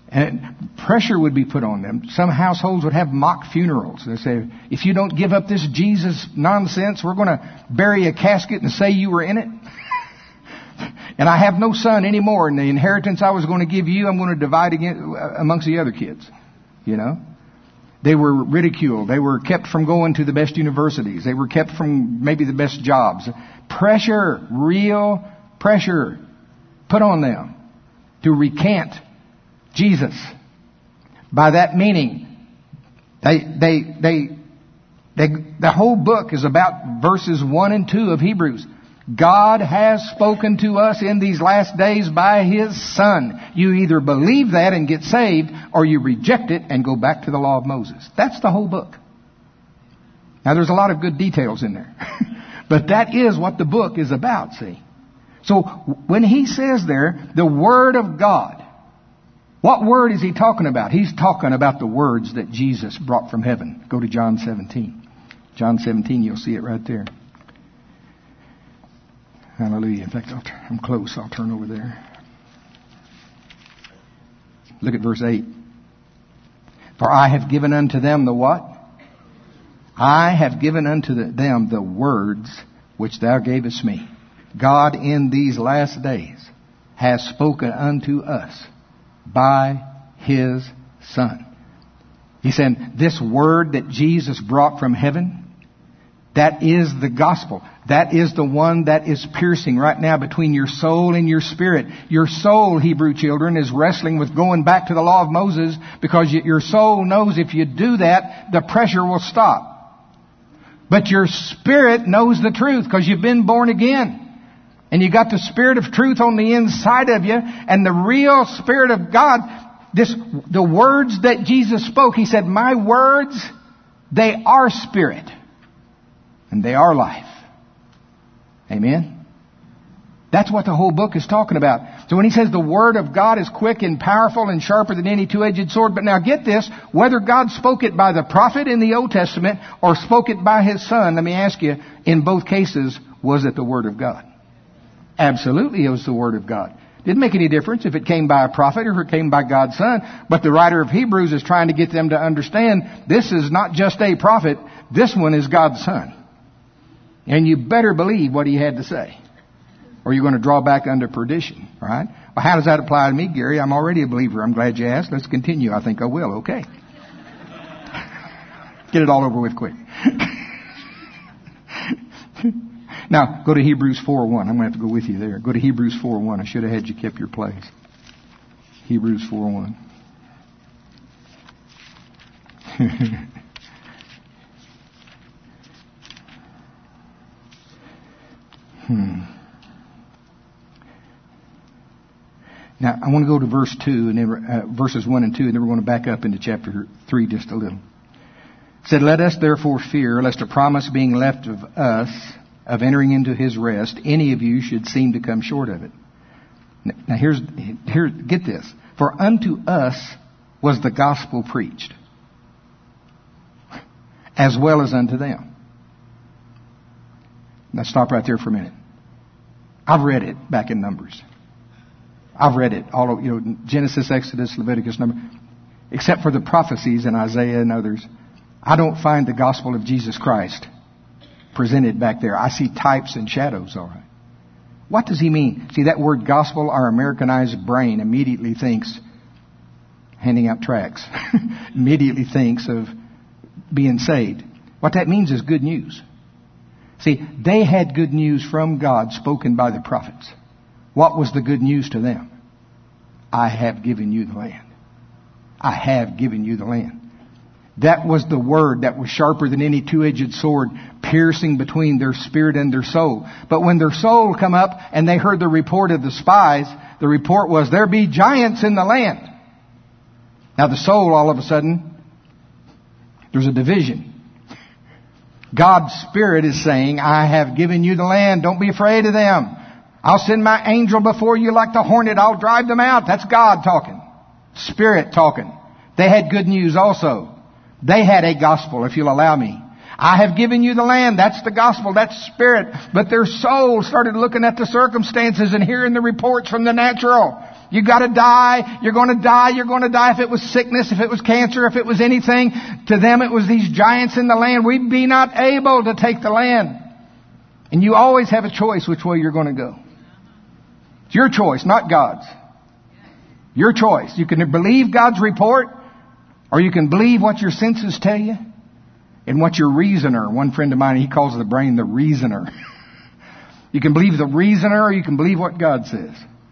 And pressure would be put on them. Some households would have mock funerals. They say, if you don't give up this Jesus nonsense, we're going to bury a casket and say you were in it. And I have no son anymore, and the inheritance I was going to give you, I'm going to divide amongst the other kids. You know? They were ridiculed. They were kept from going to the best universities. They were kept from maybe the best jobs. Pressure, real pressure put on them to recant Jesus. By that meaning, the whole book is about verses 1 and 2 of Hebrews. God has spoken to us in these last days by His Son. You either believe that and get saved, or you reject it and go back to the law of Moses. That's the whole book. Now there's a lot of good details in there. But that is what the book is about, see. So when he says there, the Word of God, what word is he talking about? He's talking about the words that Jesus brought from heaven. Go to John 17. John 17, you'll see it right there. Hallelujah. In fact, I'm close. I'll turn over there. Look at verse 8. For I have given unto them the what? I have given unto them the words which thou gavest me. God in these last days has spoken unto us by His Son. He said, this word that Jesus brought from heaven, that is the gospel. That is the one that is piercing right now between your soul and your spirit. Your soul, Hebrew children, is wrestling with going back to the law of Moses because your soul knows if you do that, the pressure will stop. But your spirit knows the truth because you've been born again. And you got the Spirit of truth on the inside of you. And the real Spirit of God, the words that Jesus spoke, He said, my words, they are spirit. And they are life. Amen? That's what the whole book is talking about. So when he says the Word of God is quick and powerful and sharper than any two-edged sword. But now get this, whether God spoke it by the prophet in the Old Testament or spoke it by His Son, let me ask you, in both cases, was it the Word of God? Absolutely it was the Word of God. Didn't make any difference if it came by a prophet or if it came by God's Son. But the writer of Hebrews is trying to get them to understand this is not just a prophet. This one is God's Son. And you better believe what He had to say, or you're going to draw back under perdition. All right? Well, how does that apply to me, Gary? I'm already a believer. I'm glad you asked. Let's continue. I think I will. Okay. Get it all over with quick. Now, go to Hebrews 4:1. I'm going to have to go with you there. Go to Hebrews 4:1. I should have had you kept your place. Hebrews 4:1. Now, I want to go to verse 2, and then, verses 1 and 2, and then we're going to back up into chapter 3 just a little. It said, let us therefore fear, lest a promise being left of us, of entering into His rest, any of you should seem to come short of it. Now, get this. For unto us was the gospel preached, as well as unto them. Now, stop right there for a minute. I've read it back in Numbers. I've read it all of, Genesis, Exodus, Leviticus, Numbers, except for the prophecies in Isaiah and others. I don't find the gospel of Jesus Christ presented back there. I see types and shadows, all right. What does he mean? See, that word gospel, our Americanized brain immediately thinks handing out tracts. Immediately thinks of being saved. What that means is good news. See, they had good news from God spoken by the prophets. What was the good news to them? I have given you the land. I have given you the land. That was the word that was sharper than any two-edged sword, piercing between their spirit and their soul. But when their soul come up and they heard the report of the spies, the report was, there be giants in the land. Now the soul, all of a sudden, there's a division. God's Spirit is saying, I have given you the land. Don't be afraid of them. I'll send my angel before you like the hornet. I'll drive them out. That's God talking. Spirit talking. They had good news also. They had a gospel, if you'll allow me. I have given you the land. That's the gospel. That's Spirit. But their soul started looking at the circumstances and hearing the reports from the natural. You got to die. You're going to die. You're going to die. If it was sickness, if it was cancer, if it was anything, to them it was these giants in the land. We be not able to take the land. And you always have a choice which way you're going to go. It's your choice, not God's. Your choice. You can believe God's report, or you can believe what your senses tell you and what your reasoner. One friend of mine, he calls the brain the reasoner. You can believe the reasoner, or you can believe what God says.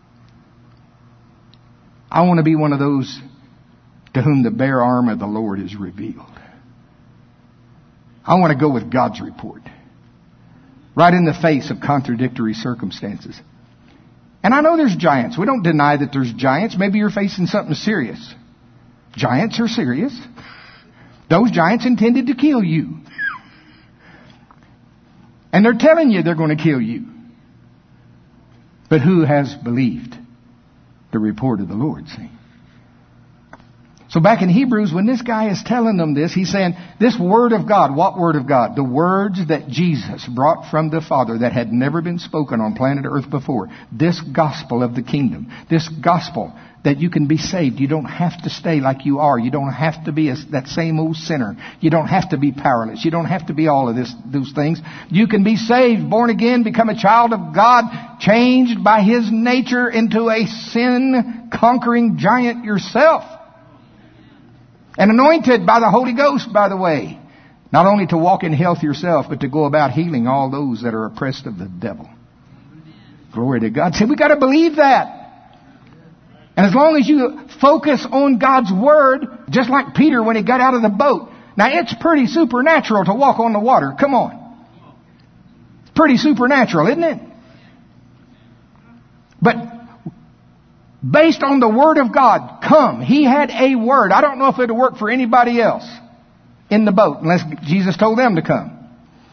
I want to be one of those to whom the bare arm of the Lord is revealed. I want to go with God's report. Right in the face of contradictory circumstances. And I know there's giants. We don't deny that there's giants. Maybe you're facing something serious. Giants are serious. Those giants intended to kill you. And they're telling you they're going to kill you. But who has believed the report of the Lord? See? So back in Hebrews, when this guy is telling them this, he's saying, this Word of God, what Word of God? The words that Jesus brought from the Father that had never been spoken on planet Earth before. This gospel of the kingdom. This gospel that you can be saved. You don't have to stay like you are. You don't have to be that same old sinner. You don't have to be powerless. You don't have to be all of those things. You can be saved, born again, become a child of God, changed by His nature into a sin-conquering giant yourself. And anointed by the Holy Ghost, by the way. Not only to walk in health yourself, but to go about healing all those that are oppressed of the devil. Glory to God. See, we got to believe that. And as long as you focus on God's Word, just like Peter when he got out of the boat. Now, it's pretty supernatural to walk on the water. Come on. It's pretty supernatural, isn't it? But based on the Word of God, come. He had a word. I don't know if it would work for anybody else in the boat, unless Jesus told them to come.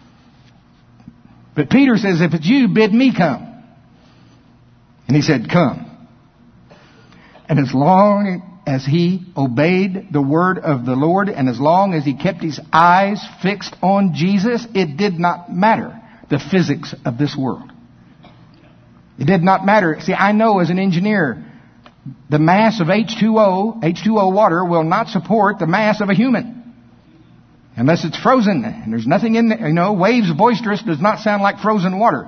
But Peter says, if it's you, bid me come. And he said, come. And as long as he obeyed the word of the Lord, and as long as he kept his eyes fixed on Jesus, it did not matter the physics of this world. It did not matter. See, I know as an engineer, the mass of H2O water will not support the mass of a human. Unless it's frozen. And there's nothing in there. You know, waves boisterous does not sound like frozen water.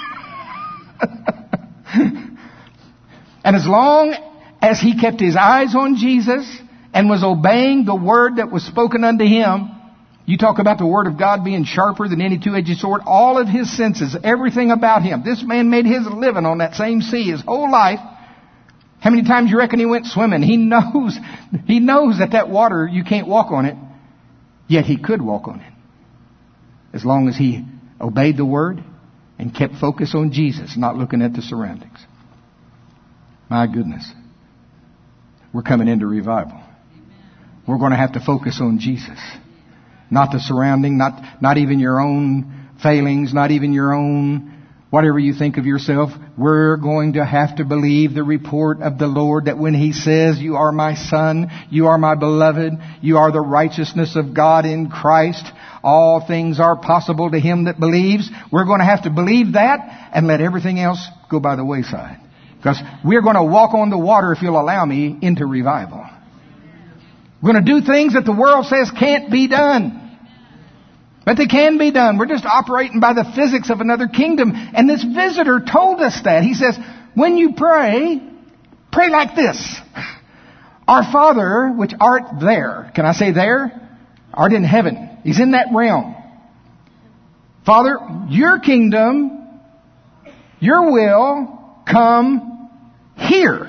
And as long as he kept his eyes on Jesus and was obeying the word that was spoken unto him, you talk about the Word of God being sharper than any two-edged sword, all of his senses, everything about him. This man made his living on that same sea his whole life. How many times you reckon he went swimming? He knows that water, you can't walk on it. Yet he could walk on it. As long as he obeyed the Word and kept focus on Jesus, not looking at the surroundings. My goodness. We're coming into revival. We're going to have to focus on Jesus. Not the surrounding, not even your own failings, not even your own whatever you think of yourself. We're going to have to believe the report of the Lord, that when He says, you are my Son, you are my beloved, you are the righteousness of God in Christ, all things are possible to him that believes. We're going to have to believe that and let everything else go by the wayside. Because we're going to walk on the water, if you'll allow me, into revival. We're going to do things that the world says can't be done. But they can be done. We're just operating by the physics of another kingdom. And this visitor told us that. He says, when you pray like this. Our Father, which art there. Can I say there? Art in heaven. He's in that realm. Father, your kingdom, your will, come here.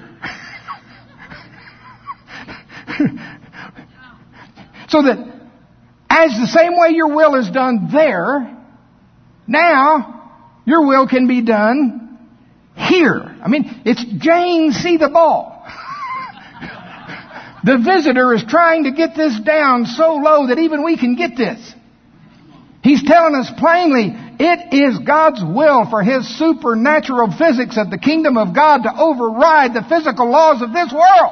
So that as the same way your will is done there, now your will can be done here. I mean, it's Jane, see the ball. The visitor is trying to get this down so low that even we can get this. He's telling us plainly, it is God's will for His supernatural physics of the kingdom of God to override the physical laws of this world.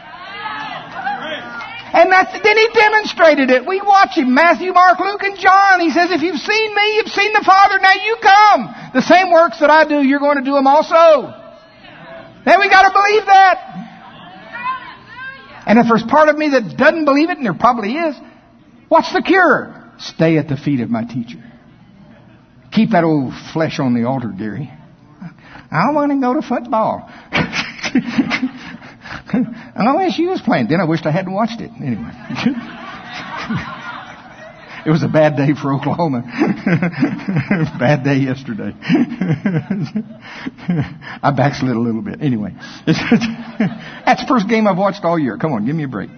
And then He demonstrated it. We watch Him, Matthew, Mark, Luke, and John. He says, if you've seen me, you've seen the Father, now you come. The same works that I do, you're going to do them also. Then we got to believe that. And if there's part of me that doesn't believe it, and there probably is, what's the cure? Stay at the feet of my teacher. Keep that old flesh on the altar, Gary. I want to go to football. LSU was playing. Then I wished I hadn't watched it. Anyway. It was a bad day for Oklahoma. Bad day yesterday. I backslid a little bit. Anyway. That's the first game I've watched all year. Come on, give me a break.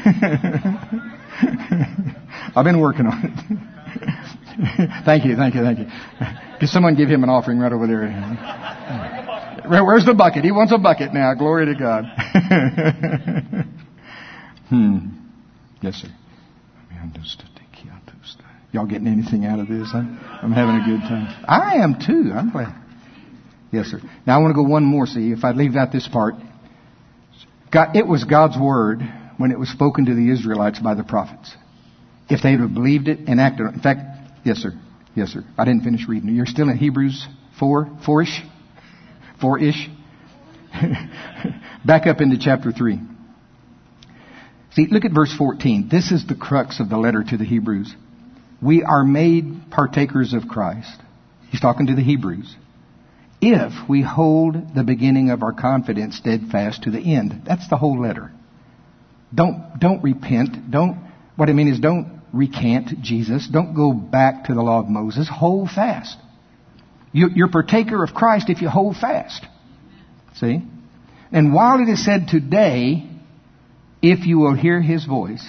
I've been working on it. Thank you. Can someone give him an offering right over there? Where's the bucket? He wants a bucket now. Glory to God. Yes, sir. Y'all getting anything out of this? I'm having a good time. I am too. I'm glad. Yes, sir. Now I want to go one more. See, if I leave out this part. God, it was God's word when it was spoken to the Israelites by the prophets. If they would have believed it and acted on it. In fact, yes, sir. I didn't finish reading. You're still in Hebrews 4-ish? Back up into chapter 3. See, look at verse 14. This is the crux of the letter to the Hebrews. We are made partakers of Christ. He's talking to the Hebrews. If we hold the beginning of our confidence steadfast to the end. That's the whole letter. Don't repent. What I mean is don't recant Jesus. Don't go back to the law of Moses. Hold fast. You're partaker of Christ if you hold fast. See? And while it is said today, if you will hear His voice,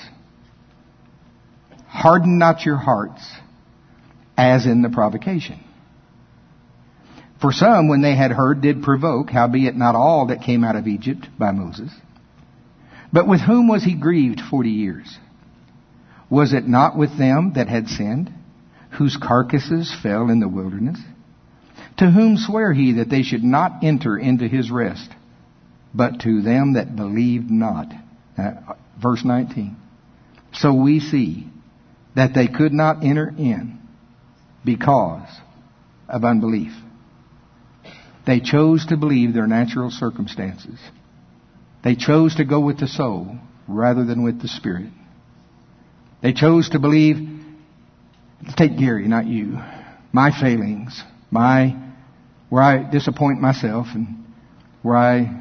harden not your hearts as in the provocation. For some, when they had heard, did provoke, howbeit not all that came out of Egypt by Moses. But with whom was he grieved 40 years? Was it not with them that had sinned, whose carcasses fell in the wilderness? To whom sware he that they should not enter into his rest, but to them that believed not? Verse 19. So we see that they could not enter in because of unbelief. They chose to believe their natural circumstances. They chose to go with the soul rather than with the spirit. They chose to believe, take Gary, not you, my failings, where I disappoint myself and where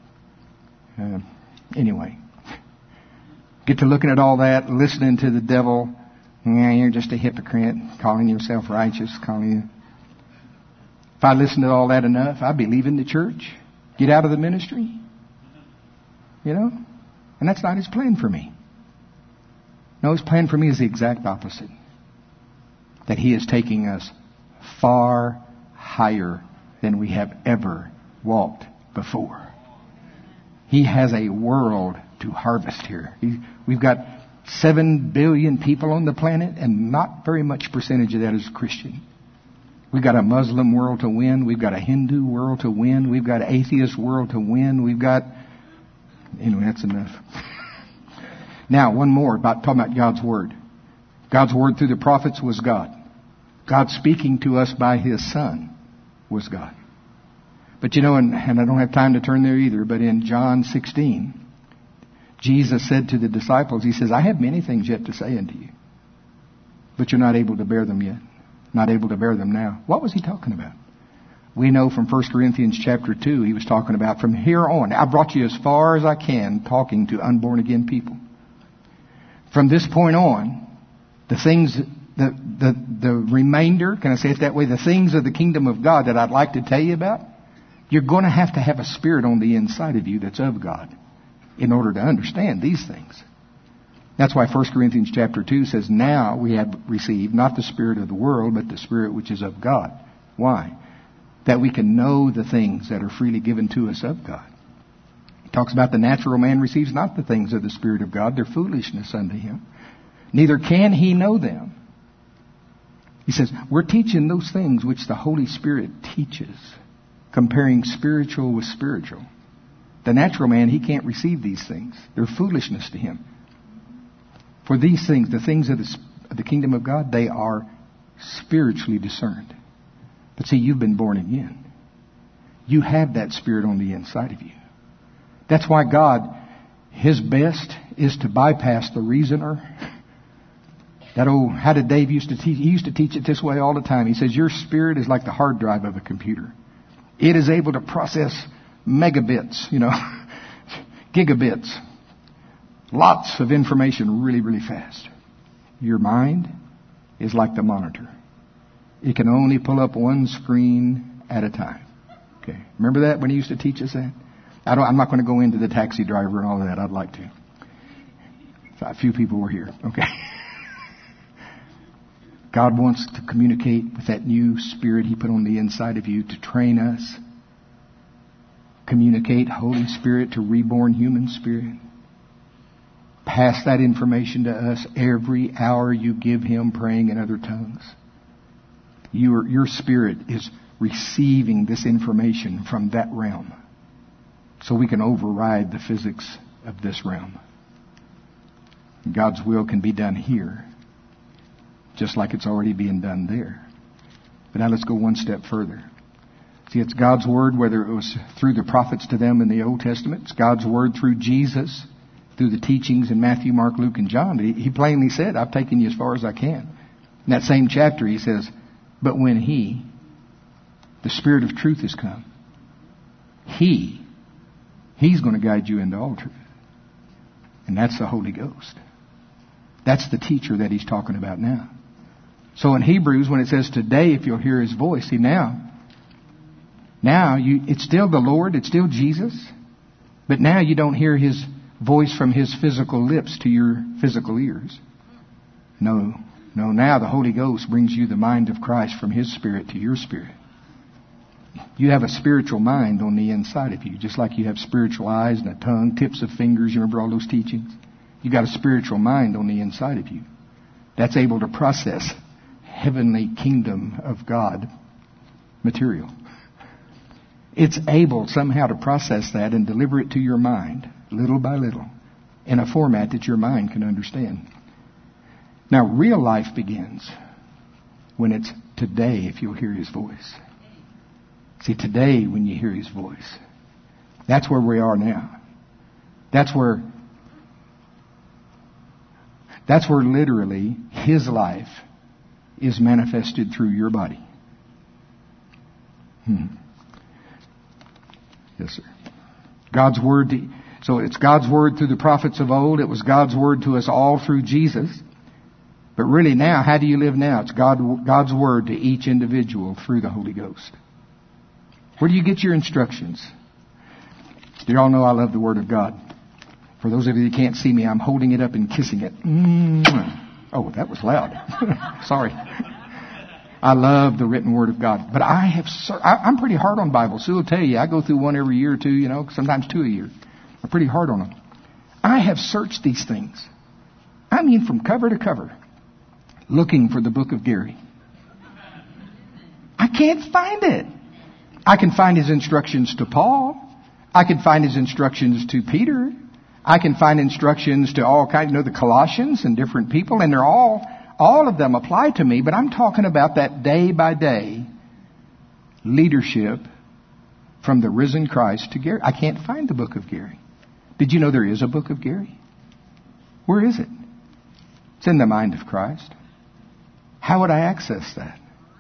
anyway, get to looking at all that, listening to the devil. Yeah, you're just a hypocrite, calling yourself righteous, If I listened to all that enough, I'd be leaving the church, get out of the ministry. You know? And that's not His plan for me. No, His plan for me is the exact opposite. That He is taking us far higher than we have ever walked before. He has a world to harvest here. We've got 7 billion people on the planet, and not very much percentage of that is Christian. We've got a Muslim world to win. We've got a Hindu world to win. We've got an atheist world to win. Anyway, that's enough. Now, one more talking about God's Word. God's Word through the prophets was God. God speaking to us by His Son was God. But you know, and I don't have time to turn there either, but in John 16, Jesus said to the disciples, He says, I have many things yet to say unto you, but you're not able to bear them yet. Not able to bear them now. What was He talking about? We know from 1 Corinthians chapter 2, He was talking about from here on. I brought you as far as I can talking to unborn again people. From this point on, the things, the remainder, can I say it that way? The things of the kingdom of God that I'd like to tell you about, you're going to have a spirit on the inside of you that's of God in order to understand these things. That's why 1 Corinthians chapter 2 says, now we have received not the spirit of the world, but the Spirit which is of God. Why? That we can know the things that are freely given to us of God. He talks about the natural man receives not the things of the Spirit of God. They're foolishness unto him. Neither can he know them. He says, we're teaching those things which the Holy Spirit teaches, comparing spiritual with spiritual. The natural man, he can't receive these things. They're foolishness to him. For these things, the things of the kingdom of God, they are spiritually discerned. But see, you've been born again. You have that Spirit on the inside of you. That's why God, His best is to bypass the reasoner. That old, how did Dave used to teach? He used to teach it this way all the time. He says, your spirit is like the hard drive of a computer. It is able to process megabits, gigabits. Lots of information really, really fast. Your mind is like the monitor. It can only pull up one screen at a time. Okay. Remember that when he used to teach us that? I'm not going to go into the taxi driver and all of that. I'd like to. A few people were here. Okay. God wants to communicate with that new spirit He put on the inside of you to train us. Communicate Holy Spirit to reborn human spirit. Pass that information to us every hour you give Him praying in other tongues. Your spirit is receiving this information from that realm. So we can override the physics of this realm. God's will can be done here, just like it's already being done there. But now let's go one step further. See, it's God's Word, whether it was through the prophets to them in the Old Testament. It's God's Word through Jesus, through the teachings in Matthew, Mark, Luke, and John. He plainly said, I've taken you as far as I can. In that same chapter, He says, but when He, the Spirit of truth, has come, He's going to guide you into all truth. And that's the Holy Ghost. That's the teacher that He's talking about now. So in Hebrews, when it says today, if you'll hear His voice, see now it's still the Lord, it's still Jesus, but now you don't hear His voice from His physical lips to your physical ears. No, now the Holy Ghost brings you the mind of Christ from His Spirit to your spirit. You have a spiritual mind on the inside of you, just like you have spiritual eyes and a tongue, tips of fingers. You remember all those teachings? You got a spiritual mind on the inside of you that's able to process heavenly kingdom of God material. It's able somehow to process that and deliver it to your mind, little by little, in a format that your mind can understand. Now, real life begins when it's today, if you'll hear His voice. See, today when you hear His voice, that's where we are now. That's where literally His life is manifested through your body. Yes, sir. God's Word. So it's God's Word through the prophets of old. It was God's Word to us all through Jesus. But really now, how do you live now? It's God's Word to each individual through the Holy Ghost. Where do you get your instructions? You all know I love the Word of God. For those of you that can't see me, I'm holding it up and kissing it. Oh, that was loud. Sorry. I love the written Word of God. But I'm pretty hard on Bible. Sue will tell you, I go through one every year or two, sometimes two a year. I'm pretty hard on them. I have searched these things. I mean from cover to cover, looking for the book of Gary. I can't find it. I can find his instructions to Paul. I can find his instructions to Peter. I can find instructions to all kinds, the Colossians and different people, and they're all of them apply to me, but I'm talking about that day by day leadership from the risen Christ to Gary. I can't find the book of Gary. Did you know there is a book of Gary? Where is it? It's in the mind of Christ. How would I access that?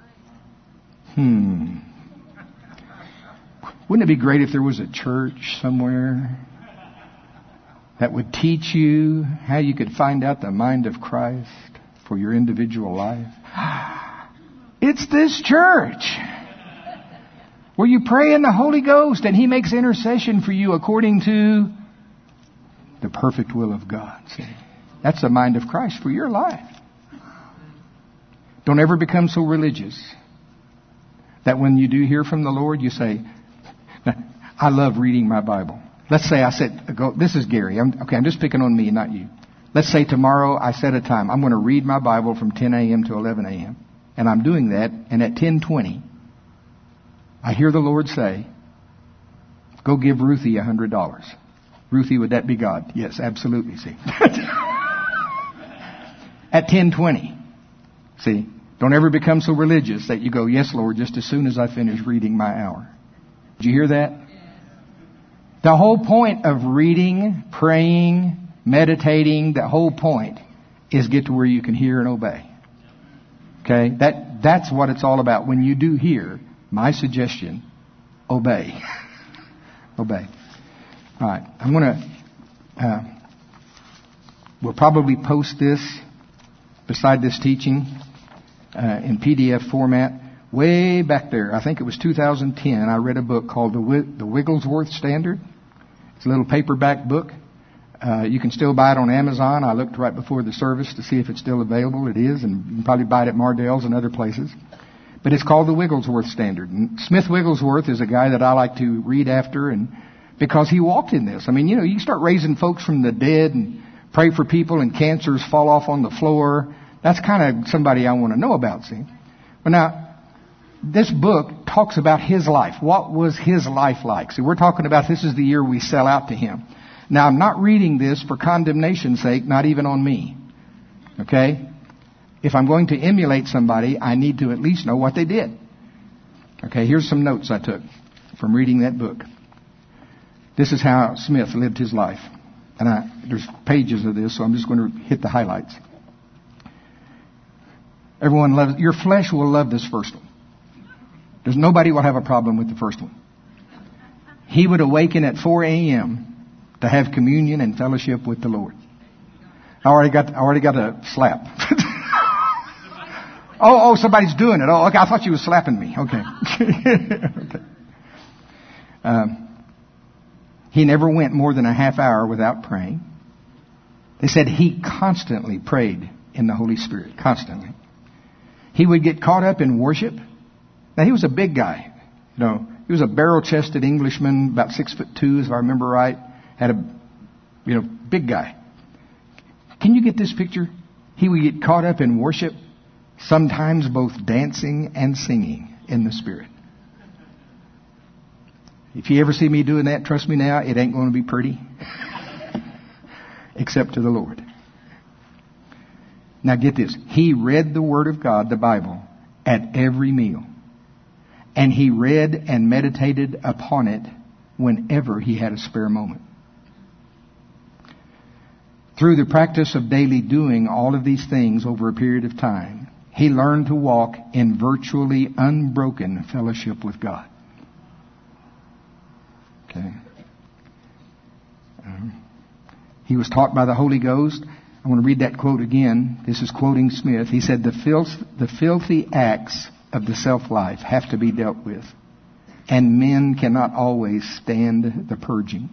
Wouldn't it be great if there was a church somewhere that would teach you how you could find out the mind of Christ for your individual life? It's this church where you pray in the Holy Ghost and He makes intercession for you according to the perfect will of God. See? That's the mind of Christ for your life. Don't ever become so religious that when you do hear from the Lord, you say, I love reading my Bible. Let's say I said, this is Gary. I'm just picking on me, not you. Let's say tomorrow I set a time. I'm going to read my Bible from 10 a.m. to 11 a.m. And I'm doing that. And at 10:20, I hear the Lord say, go give Ruthie $100. Ruthie, would that be God? Yes, absolutely. See. At 10:20. See, don't ever become so religious that you go, yes, Lord, just as soon as I finish reading my hour. Did you hear that? The whole point of reading, praying, meditating, the whole point is get to where you can hear and obey. Okay? That's what it's all about. When you do hear, my suggestion, obey. Obey. All right. I'm going to, we'll probably post this beside this teaching in PDF format. Way back there, I think it was 2010, I read a book called The Wigglesworth Standard. It's a little paperback book. You can still buy it on Amazon. I looked right before the service to see if it's still available. It is, and you can probably buy it at Mardell's and other places. But it's called The Wigglesworth Standard. And Smith Wigglesworth is a guy that I like to read after, and because he walked in this. I mean, you start raising folks from the dead and pray for people and cancers fall off on the floor. That's kind of somebody I want to know about, see. But now, this book talks about his life. What was his life like? See, we're talking about this is the year we sell out to him. Now, I'm not reading this for condemnation's sake, not even on me. Okay? If I'm going to emulate somebody, I need to at least know what they did. Okay, here's some notes I took from reading that book. This is how Smith lived his life. And there's pages of this, so I'm just going to hit the highlights. Everyone loves, your flesh will love this first one. There's nobody will have a problem with the first one. He would awaken at 4 a.m. to have communion and fellowship with the Lord. I already got a slap. Oh, somebody's doing it. Oh, okay. I thought you were slapping me. Okay. Okay. He never went more than a half hour without praying. They said he constantly prayed in the Holy Spirit. Constantly. He would get caught up in worship. Now, he was a big guy. He was a barrel-chested Englishman, about 6'2", if I remember right. Had a, big guy. Can you get this picture? He would get caught up in worship, sometimes both dancing and singing in the Spirit. If you ever see me doing that, trust me now, it ain't going to be pretty. Except to the Lord. Now get this. He read the Word of God, the Bible, at every meal. And he read and meditated upon it whenever he had a spare moment. Through the practice of daily doing all of these things over a period of time, he learned to walk in virtually unbroken fellowship with God. Okay. He was taught by the Holy Ghost. I want to read that quote again. This is quoting Smith. He said, the filthy acts of the self-life have to be dealt with, and men cannot always stand the purging.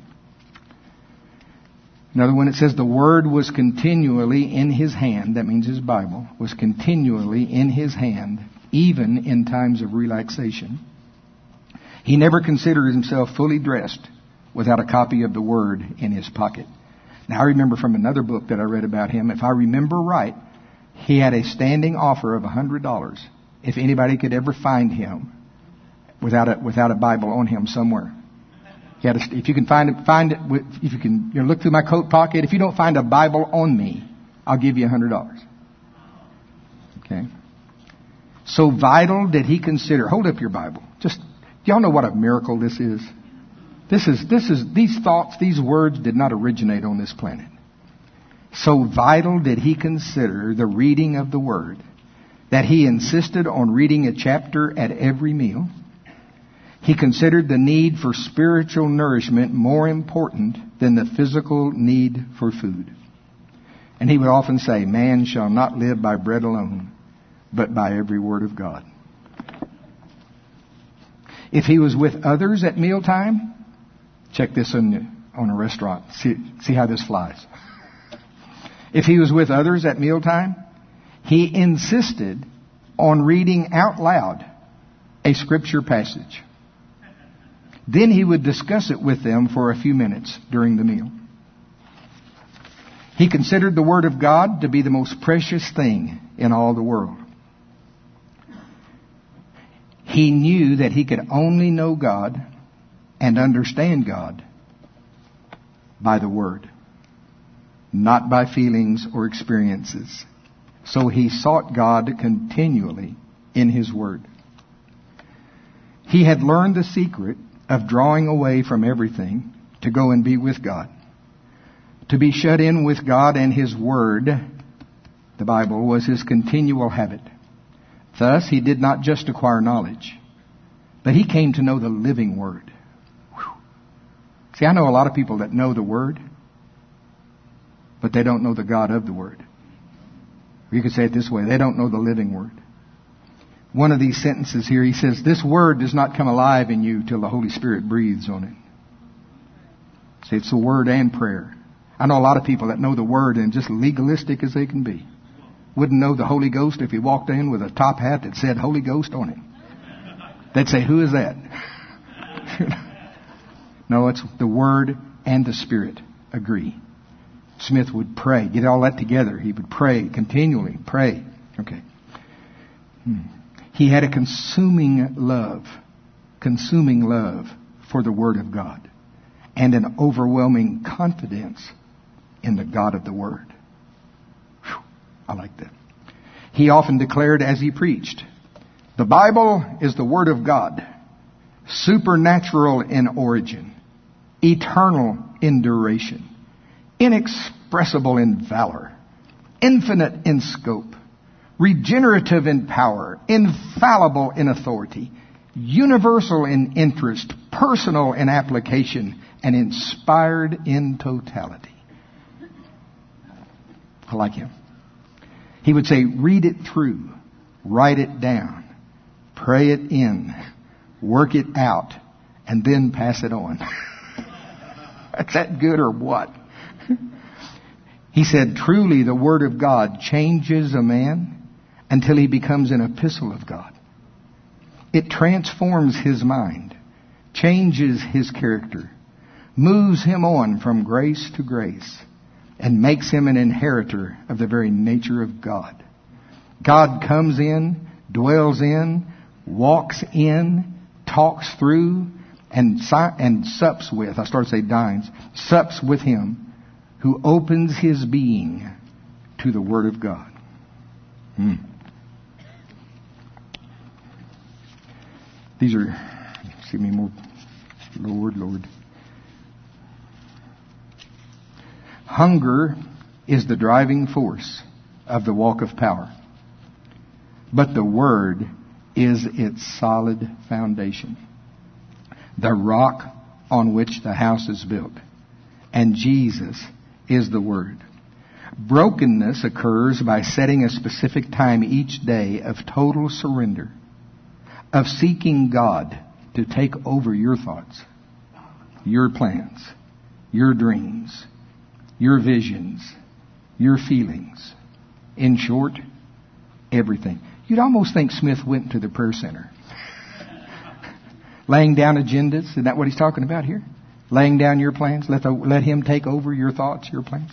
Another one, it says, the Word was continually in his hand. That means his Bible was continually in his hand, even in times of relaxation. He never considered himself fully dressed without a copy of the Word in his pocket. Now, I remember from another book that I read about him, if I remember right, he had a standing offer of $100 if anybody could ever find him without a Bible on him somewhere. If you can find it. If you can, look through my coat pocket. If you don't find a Bible on me, I'll give you $100. Okay. So vital did he consider. Hold up your Bible. Do y'all know what a miracle this is? These thoughts, these words did not originate on this planet. So vital did he consider the reading of the Word that he insisted on reading a chapter at every meal. He considered the need for spiritual nourishment more important than the physical need for food. And he would often say, man shall not live by bread alone, but by every word of God. If he was with others at mealtime, check this on a restaurant. See how this flies. If he was with others at mealtime, he insisted on reading out loud a scripture passage. Then he would discuss it with them for a few minutes during the meal. He considered the Word of God to be the most precious thing in all the world. He knew that he could only know God and understand God by the Word, not by feelings or experiences. So he sought God continually in His Word. He had learned the secret of drawing away from everything to go and be with God. To be shut in with God and His Word, the Bible, was his continual habit. Thus, he did not just acquire knowledge, but he came to know the living Word. Whew. See, I know a lot of people that know the Word, but they don't know the God of the Word. Or you could say it this way, they don't know the living Word. One of these sentences here, he says, this Word does not come alive in you till the Holy Spirit breathes on it. See, it's the Word and prayer. I know a lot of people that know the Word and just legalistic as they can be. Wouldn't know the Holy Ghost if he walked in with a top hat that said Holy Ghost on it. They'd say, who is that? No, it's the Word and the Spirit agree. Smith would pray, get all that together. He would pray, continually pray. Okay. He had a consuming love for the Word of God, and an overwhelming confidence in the God of the Word. Whew, I like that. He often declared as he preached, the Bible is the Word of God, supernatural in origin, eternal in duration, inexpressible in valor, infinite in scope, regenerative in power, infallible in authority, universal in interest, personal in application, and inspired in totality. I like him. He would say, read it through, write it down, pray it in, work it out, and then pass it on. Is that good or what? He said, truly the Word of God changes a man until he becomes an epistle of God. It transforms his mind, changes his character, moves him on from grace to grace, and makes him an inheritor of the very nature of God. God comes in, dwells in, walks in, talks through, and sups with, I started to say dines, sups with him who opens his being to the Word of God. These are, excuse me more, Lord. Hunger is the driving force of the walk of power, but the Word is its solid foundation, the rock on which the house is built, and Jesus is the Word. Brokenness occurs by setting a specific time each day of total surrender, of seeking God to take over your thoughts, your plans, your dreams, your visions, your feelings. In short, everything. You'd almost think Smith went to the prayer center. Laying down agendas. Isn't that what he's talking about here? Laying down your plans. Let him take over your thoughts, your plans.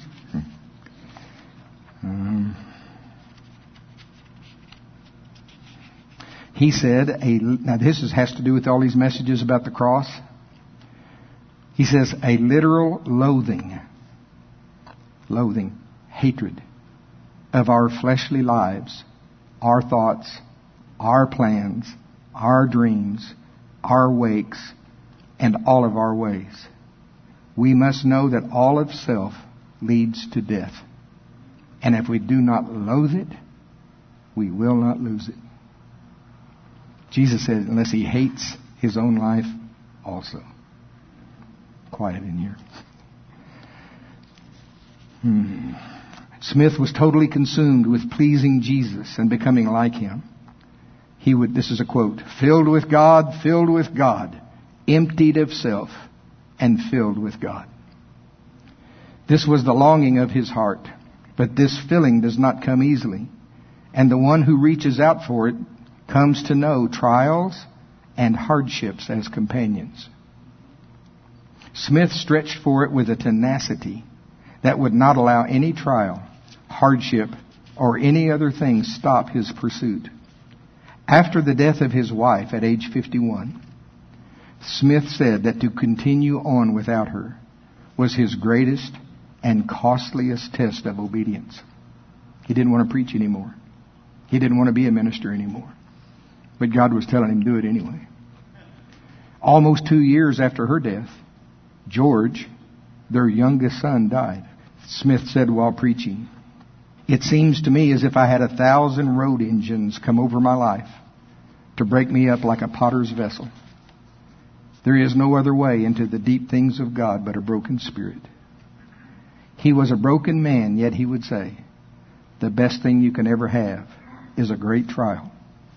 He said, now this has to do with all these messages about the cross. He says, a literal loathing, hatred of our fleshly lives, our thoughts, our plans, our dreams, our wakes, and all of our ways. We must know that all of self leads to death. And if we do not loathe it, we will not lose it. Jesus said, unless he hates his own life also. Quiet in here. Smith was totally consumed with pleasing Jesus and becoming like him. This is a quote, filled with God, emptied of self, and filled with God. This was the longing of his heart, but this filling does not come easily. And the one who reaches out for it comes to know trials and hardships as companions. Smith stretched for it with a tenacity that would not allow any trial, hardship, or any other thing stop his pursuit. After the death of his wife at age 51, Smith said that to continue on without her was his greatest and costliest test of obedience. He didn't want to preach anymore. He didn't want to be a minister anymore. But God was telling him, do it anyway. Almost 2 years after her death, George, their youngest son, died. Smith said while preaching, "It seems to me as if I had 1,000 road engines come over my life to break me up like a potter's vessel. There is no other way into the deep things of God but a broken spirit." He was a broken man, yet he would say, the best thing you can ever have is a great trial.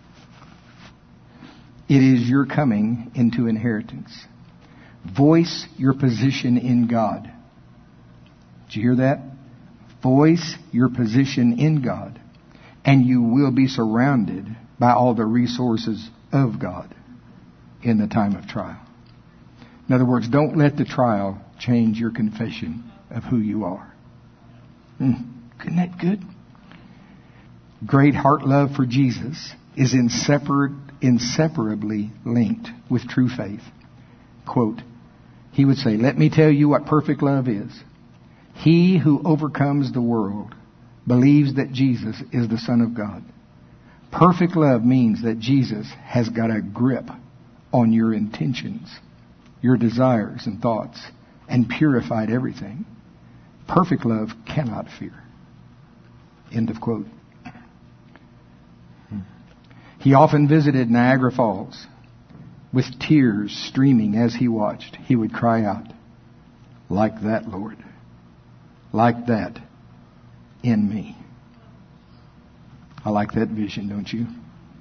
It is your coming into inheritance. Voice your position in God. Did you hear that? Voice your position in God, and you will be surrounded by all the resources of God in the time of trial. In other words, don't let the trial change your confession of who you are. Isn't that good? Great heart love for Jesus is inseparably linked with true faith. Quote, he would say, "Let me tell you what perfect love is. He who overcomes the world believes that Jesus is the Son of God." Perfect love means that Jesus has got a grip on your intentions, your desires and thoughts, and purified everything. Perfect love cannot fear. End of quote. He often visited Niagara Falls. With tears streaming as he watched, he would cry out, "Like that, Lord. Like that in me." I like that vision, don't you?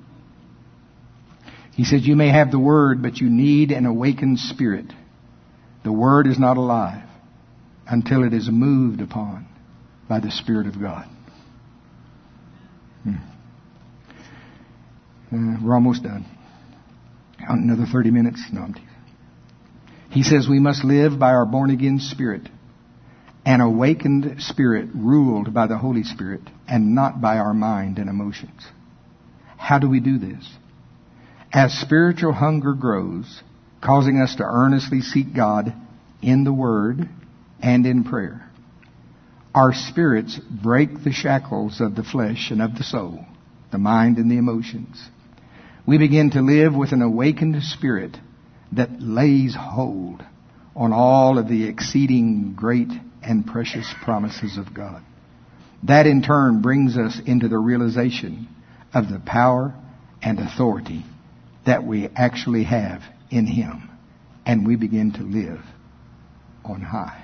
He said, "You may have the Word, but you need an awakened spirit. The Word is not alive until it is moved upon by the Spirit of God." We're almost done. Another 30 minutes? No, I'm teasing. He says we must live by our born-again spirit, an awakened spirit ruled by the Holy Spirit and not by our mind and emotions. How do we do this? As spiritual hunger grows, causing us to earnestly seek God in the Word and in prayer, our spirits break the shackles of the flesh and of the soul, the mind and the emotions. We begin to live with an awakened spirit that lays hold on all of the exceeding great and precious promises of God. That in turn brings us into the realization of the power and authority that we actually have in Him. And we begin to live on high.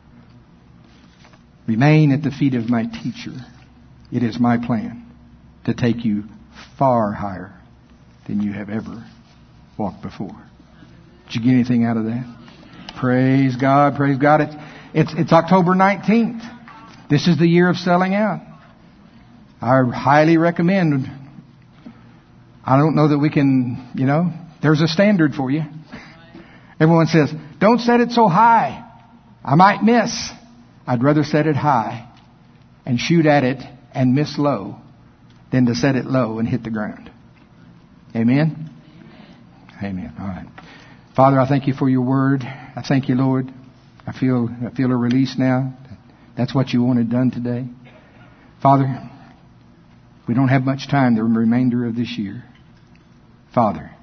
Remain at the feet of my teacher. It is my plan to take you far higher than you have ever walked before. Did you get anything out of that? Praise God, praise God. It's October 19th. This is the year of selling out. I highly recommend. I don't know that we can, there's a standard for you. Everyone says, don't set it so high. I might miss. I'd rather set it high and shoot at it and miss low than to set it low and hit the ground. Amen? Amen. All right. Father, I thank you for your word. I thank you, Lord. I feel a release now. That's what you wanted done today. Father, we don't have much time the remainder of this year. Father,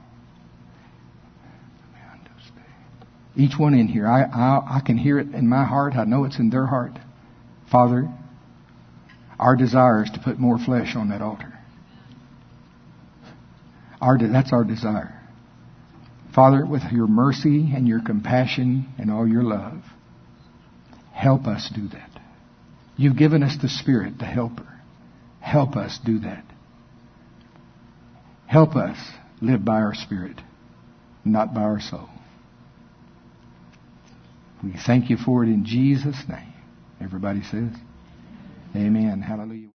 each one in here, I can hear it in my heart. I know it's in their heart. Father, our desire is to put more flesh on that altar. That's our desire. Father, with your mercy and your compassion and all your love, help us do that. You've given us the Spirit, the Helper. Help us do that. Help us live by our spirit, not by our soul. We thank you for it in Jesus' name. Everybody says, amen. Hallelujah.